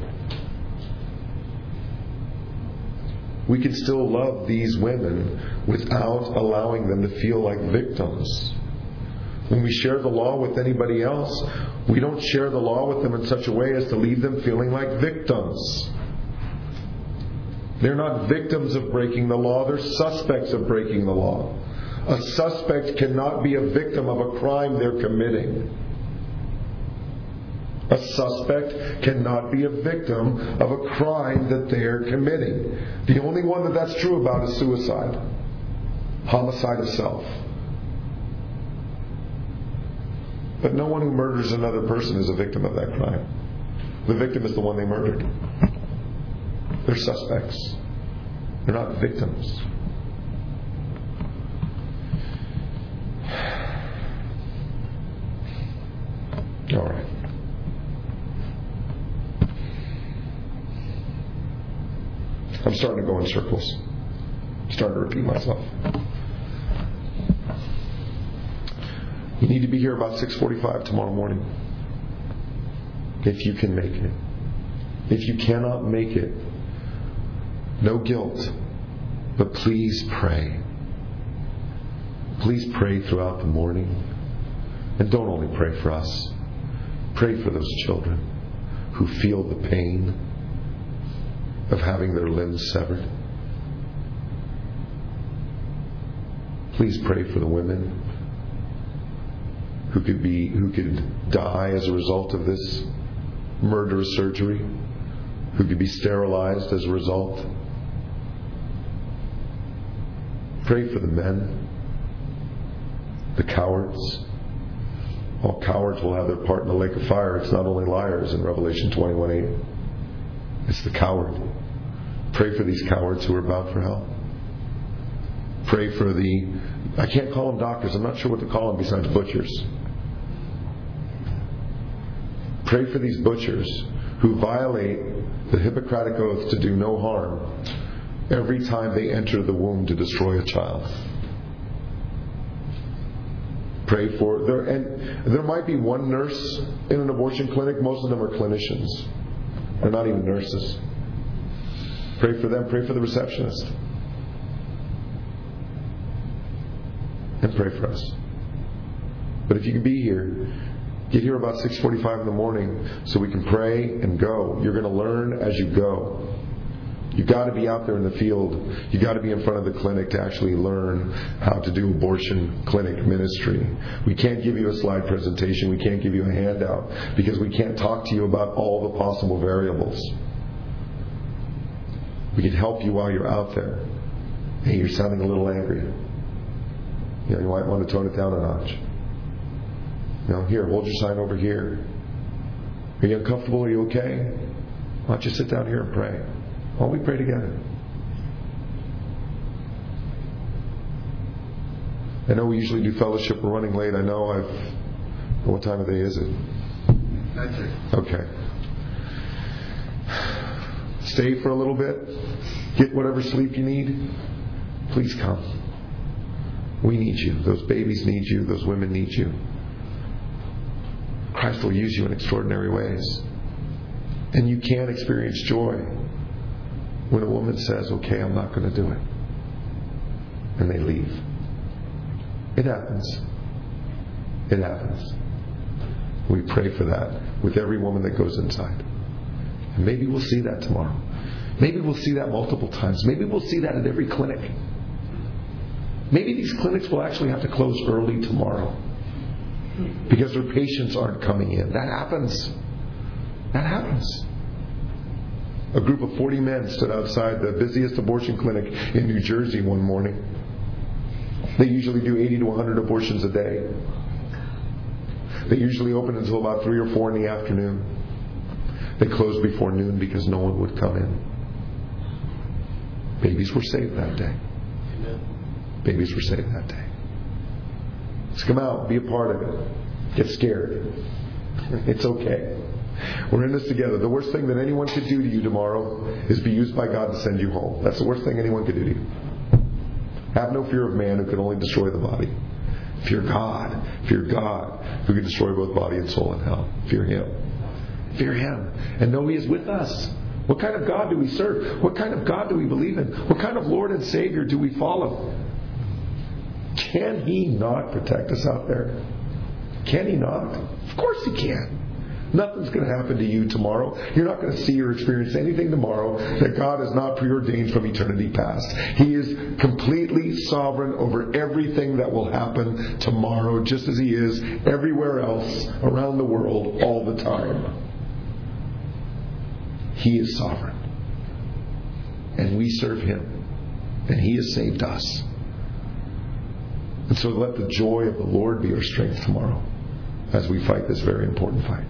We can still love these women without allowing them to feel like victims. When we share the law with anybody else, we don't share the law with them in such a way as to leave them feeling like victims. They're not victims of breaking the law, they're suspects of breaking the law. A suspect cannot be a victim of a crime they're committing. A suspect cannot be a victim of a crime that they're committing. The only one that's true about is suicide. Homicide of self. But no one who murders another person is a victim of that crime. The victim is the one they murdered. They're suspects. They're not victims. All right. I'm starting to go in circles. I'm starting to repeat myself. You need to be here about 6:45 tomorrow morning. If you can make it. If you cannot make it, no guilt. But please pray. Please pray throughout the morning. And don't only pray for us. Pray for those children who feel the pain of having their limbs severed. Please pray for the women who could die as a result of this murderous surgery, who could be sterilized as a result. Pray for the men, the cowards. All cowards will have their part in the lake of fire. It's not only liars in Revelation 21:8. It's the coward. Pray for these cowards who are bound for hell. Pray for I can't call them doctors. I'm not sure what to call them besides butchers. Pray for these butchers who violate the Hippocratic oath to do no harm every time they enter the womb to destroy a child. Pray for and there might be one nurse in an abortion clinic. Most of them are clinicians. They're not even nurses. Pray for them. Pray for the receptionist. and pray for us. But if you can be here, get here about 6:45 in the morning so we can pray and go. You're going to learn as you go. You've got to be out there in the field. You've got to be in front of the clinic to actually learn how to do abortion clinic ministry. We can't give you a slide presentation. We can't give you a handout because we can't talk to you about all the possible variables. We can help you while you're out there. Hey, you're sounding a little angry. You might want to tone it down a notch. Here, hold your sign over here. Are you uncomfortable? Are you okay? Why don't you sit down here and pray? Why don't we pray together? I know we usually do fellowship. We're running late. I know what time of day is it? 9:30. Okay. Stay for a little bit. Get whatever sleep you need. Please come. We need you. Those babies need you. Those women need you. Christ will use you in extraordinary ways. And you can experience joy when a woman says, okay, I'm not going to do it. And they leave. It happens. It happens. We pray for that with every woman that goes inside. And maybe we'll see that tomorrow. Maybe we'll see that multiple times. Maybe we'll see that at every clinic. Maybe these clinics will actually have to close early tomorrow because their patients aren't coming in. That happens. That happens. A group of 40 men stood outside the busiest abortion clinic in New Jersey one morning. They usually do 80 to 100 abortions a day. They usually open until about 3 or 4 in the afternoon. They closed before noon because no one would come in. Babies were saved that day. Babies were saved that day. Let's come out, be a part of it. Get scared. It's okay. We're in this together. The worst thing that anyone could do to you tomorrow is be used by God to send you home. That's the worst thing anyone could do to you. Have no fear of man who can only destroy the body. Fear God. Fear God who can destroy both body and soul in hell. Fear Him. Fear Him. And know He is with us. What kind of God do we serve? What kind of God do we believe in? What kind of Lord and Savior do we follow? Can He not protect us out there? Can He not? Of course He can. Nothing's going to happen to you tomorrow. You're not going to see or experience anything tomorrow that God has not preordained from eternity past. He is completely sovereign over everything that will happen tomorrow, just as He is everywhere else around the world all the time. He is sovereign. And we serve Him. And He has saved us. And so let the joy of the Lord be our strength tomorrow as we fight this very important fight.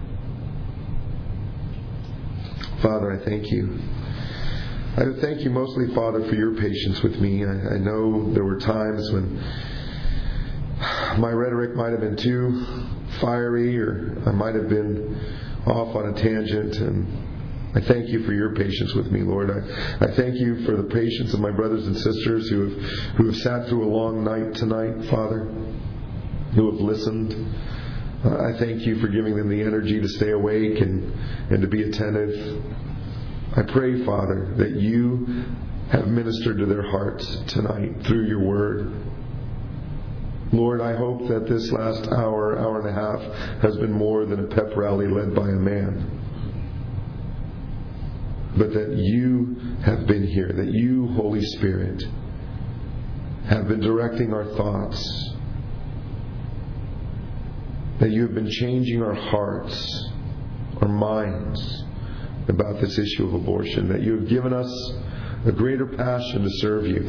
Father, I thank you. I thank you mostly, Father, for your patience with me. I know there were times when my rhetoric might have been too fiery, or I might have been off on a tangent, and I thank you for your patience with me, Lord. I thank you for the patience of my brothers and sisters who have sat through a long night tonight, Father, who have listened. I thank you for giving them the energy to stay awake and to be attentive. I pray, Father, that you have ministered to their hearts tonight through your word. Lord, I hope that this last hour, hour and a half, has been more than a pep rally led by a man. But that you have been here, that you, Holy Spirit, have been directing our thoughts, that you have been changing our hearts, our minds about this issue of abortion, that you have given us a greater passion to serve you,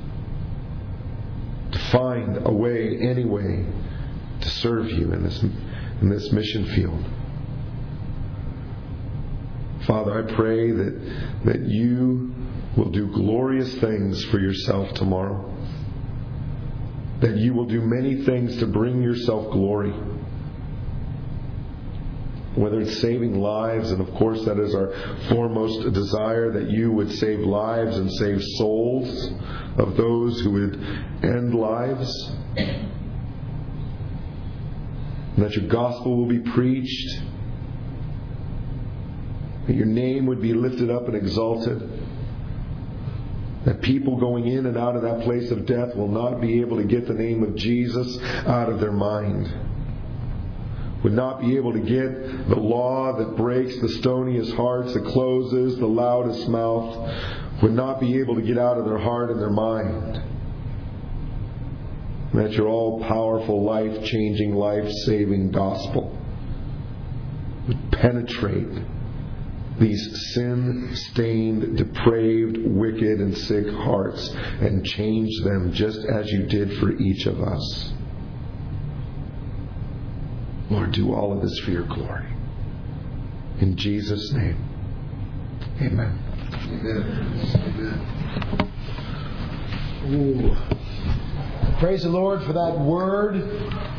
to find a way, any way, to serve you in this mission field. Father, I pray that you will do glorious things for yourself tomorrow, that you will do many things to bring yourself glory. Whether it's saving lives, and of course that is our foremost desire, that you would save lives and save souls of those who would end lives. And that your gospel will be preached. That your name would be lifted up and exalted. That people going in and out of that place of death will not be able to get the name of Jesus out of their mind. Would not be able to get the law that breaks the stoniest hearts, that closes the loudest mouth, would not be able to get out of their heart and their mind. That your all-powerful, life-changing, life-saving gospel would penetrate these sin-stained, depraved, wicked, and sick hearts and change them just as you did for each of us. Lord, do all of this for your glory. In Jesus' name, amen. Amen. Ooh. Praise the Lord for that word.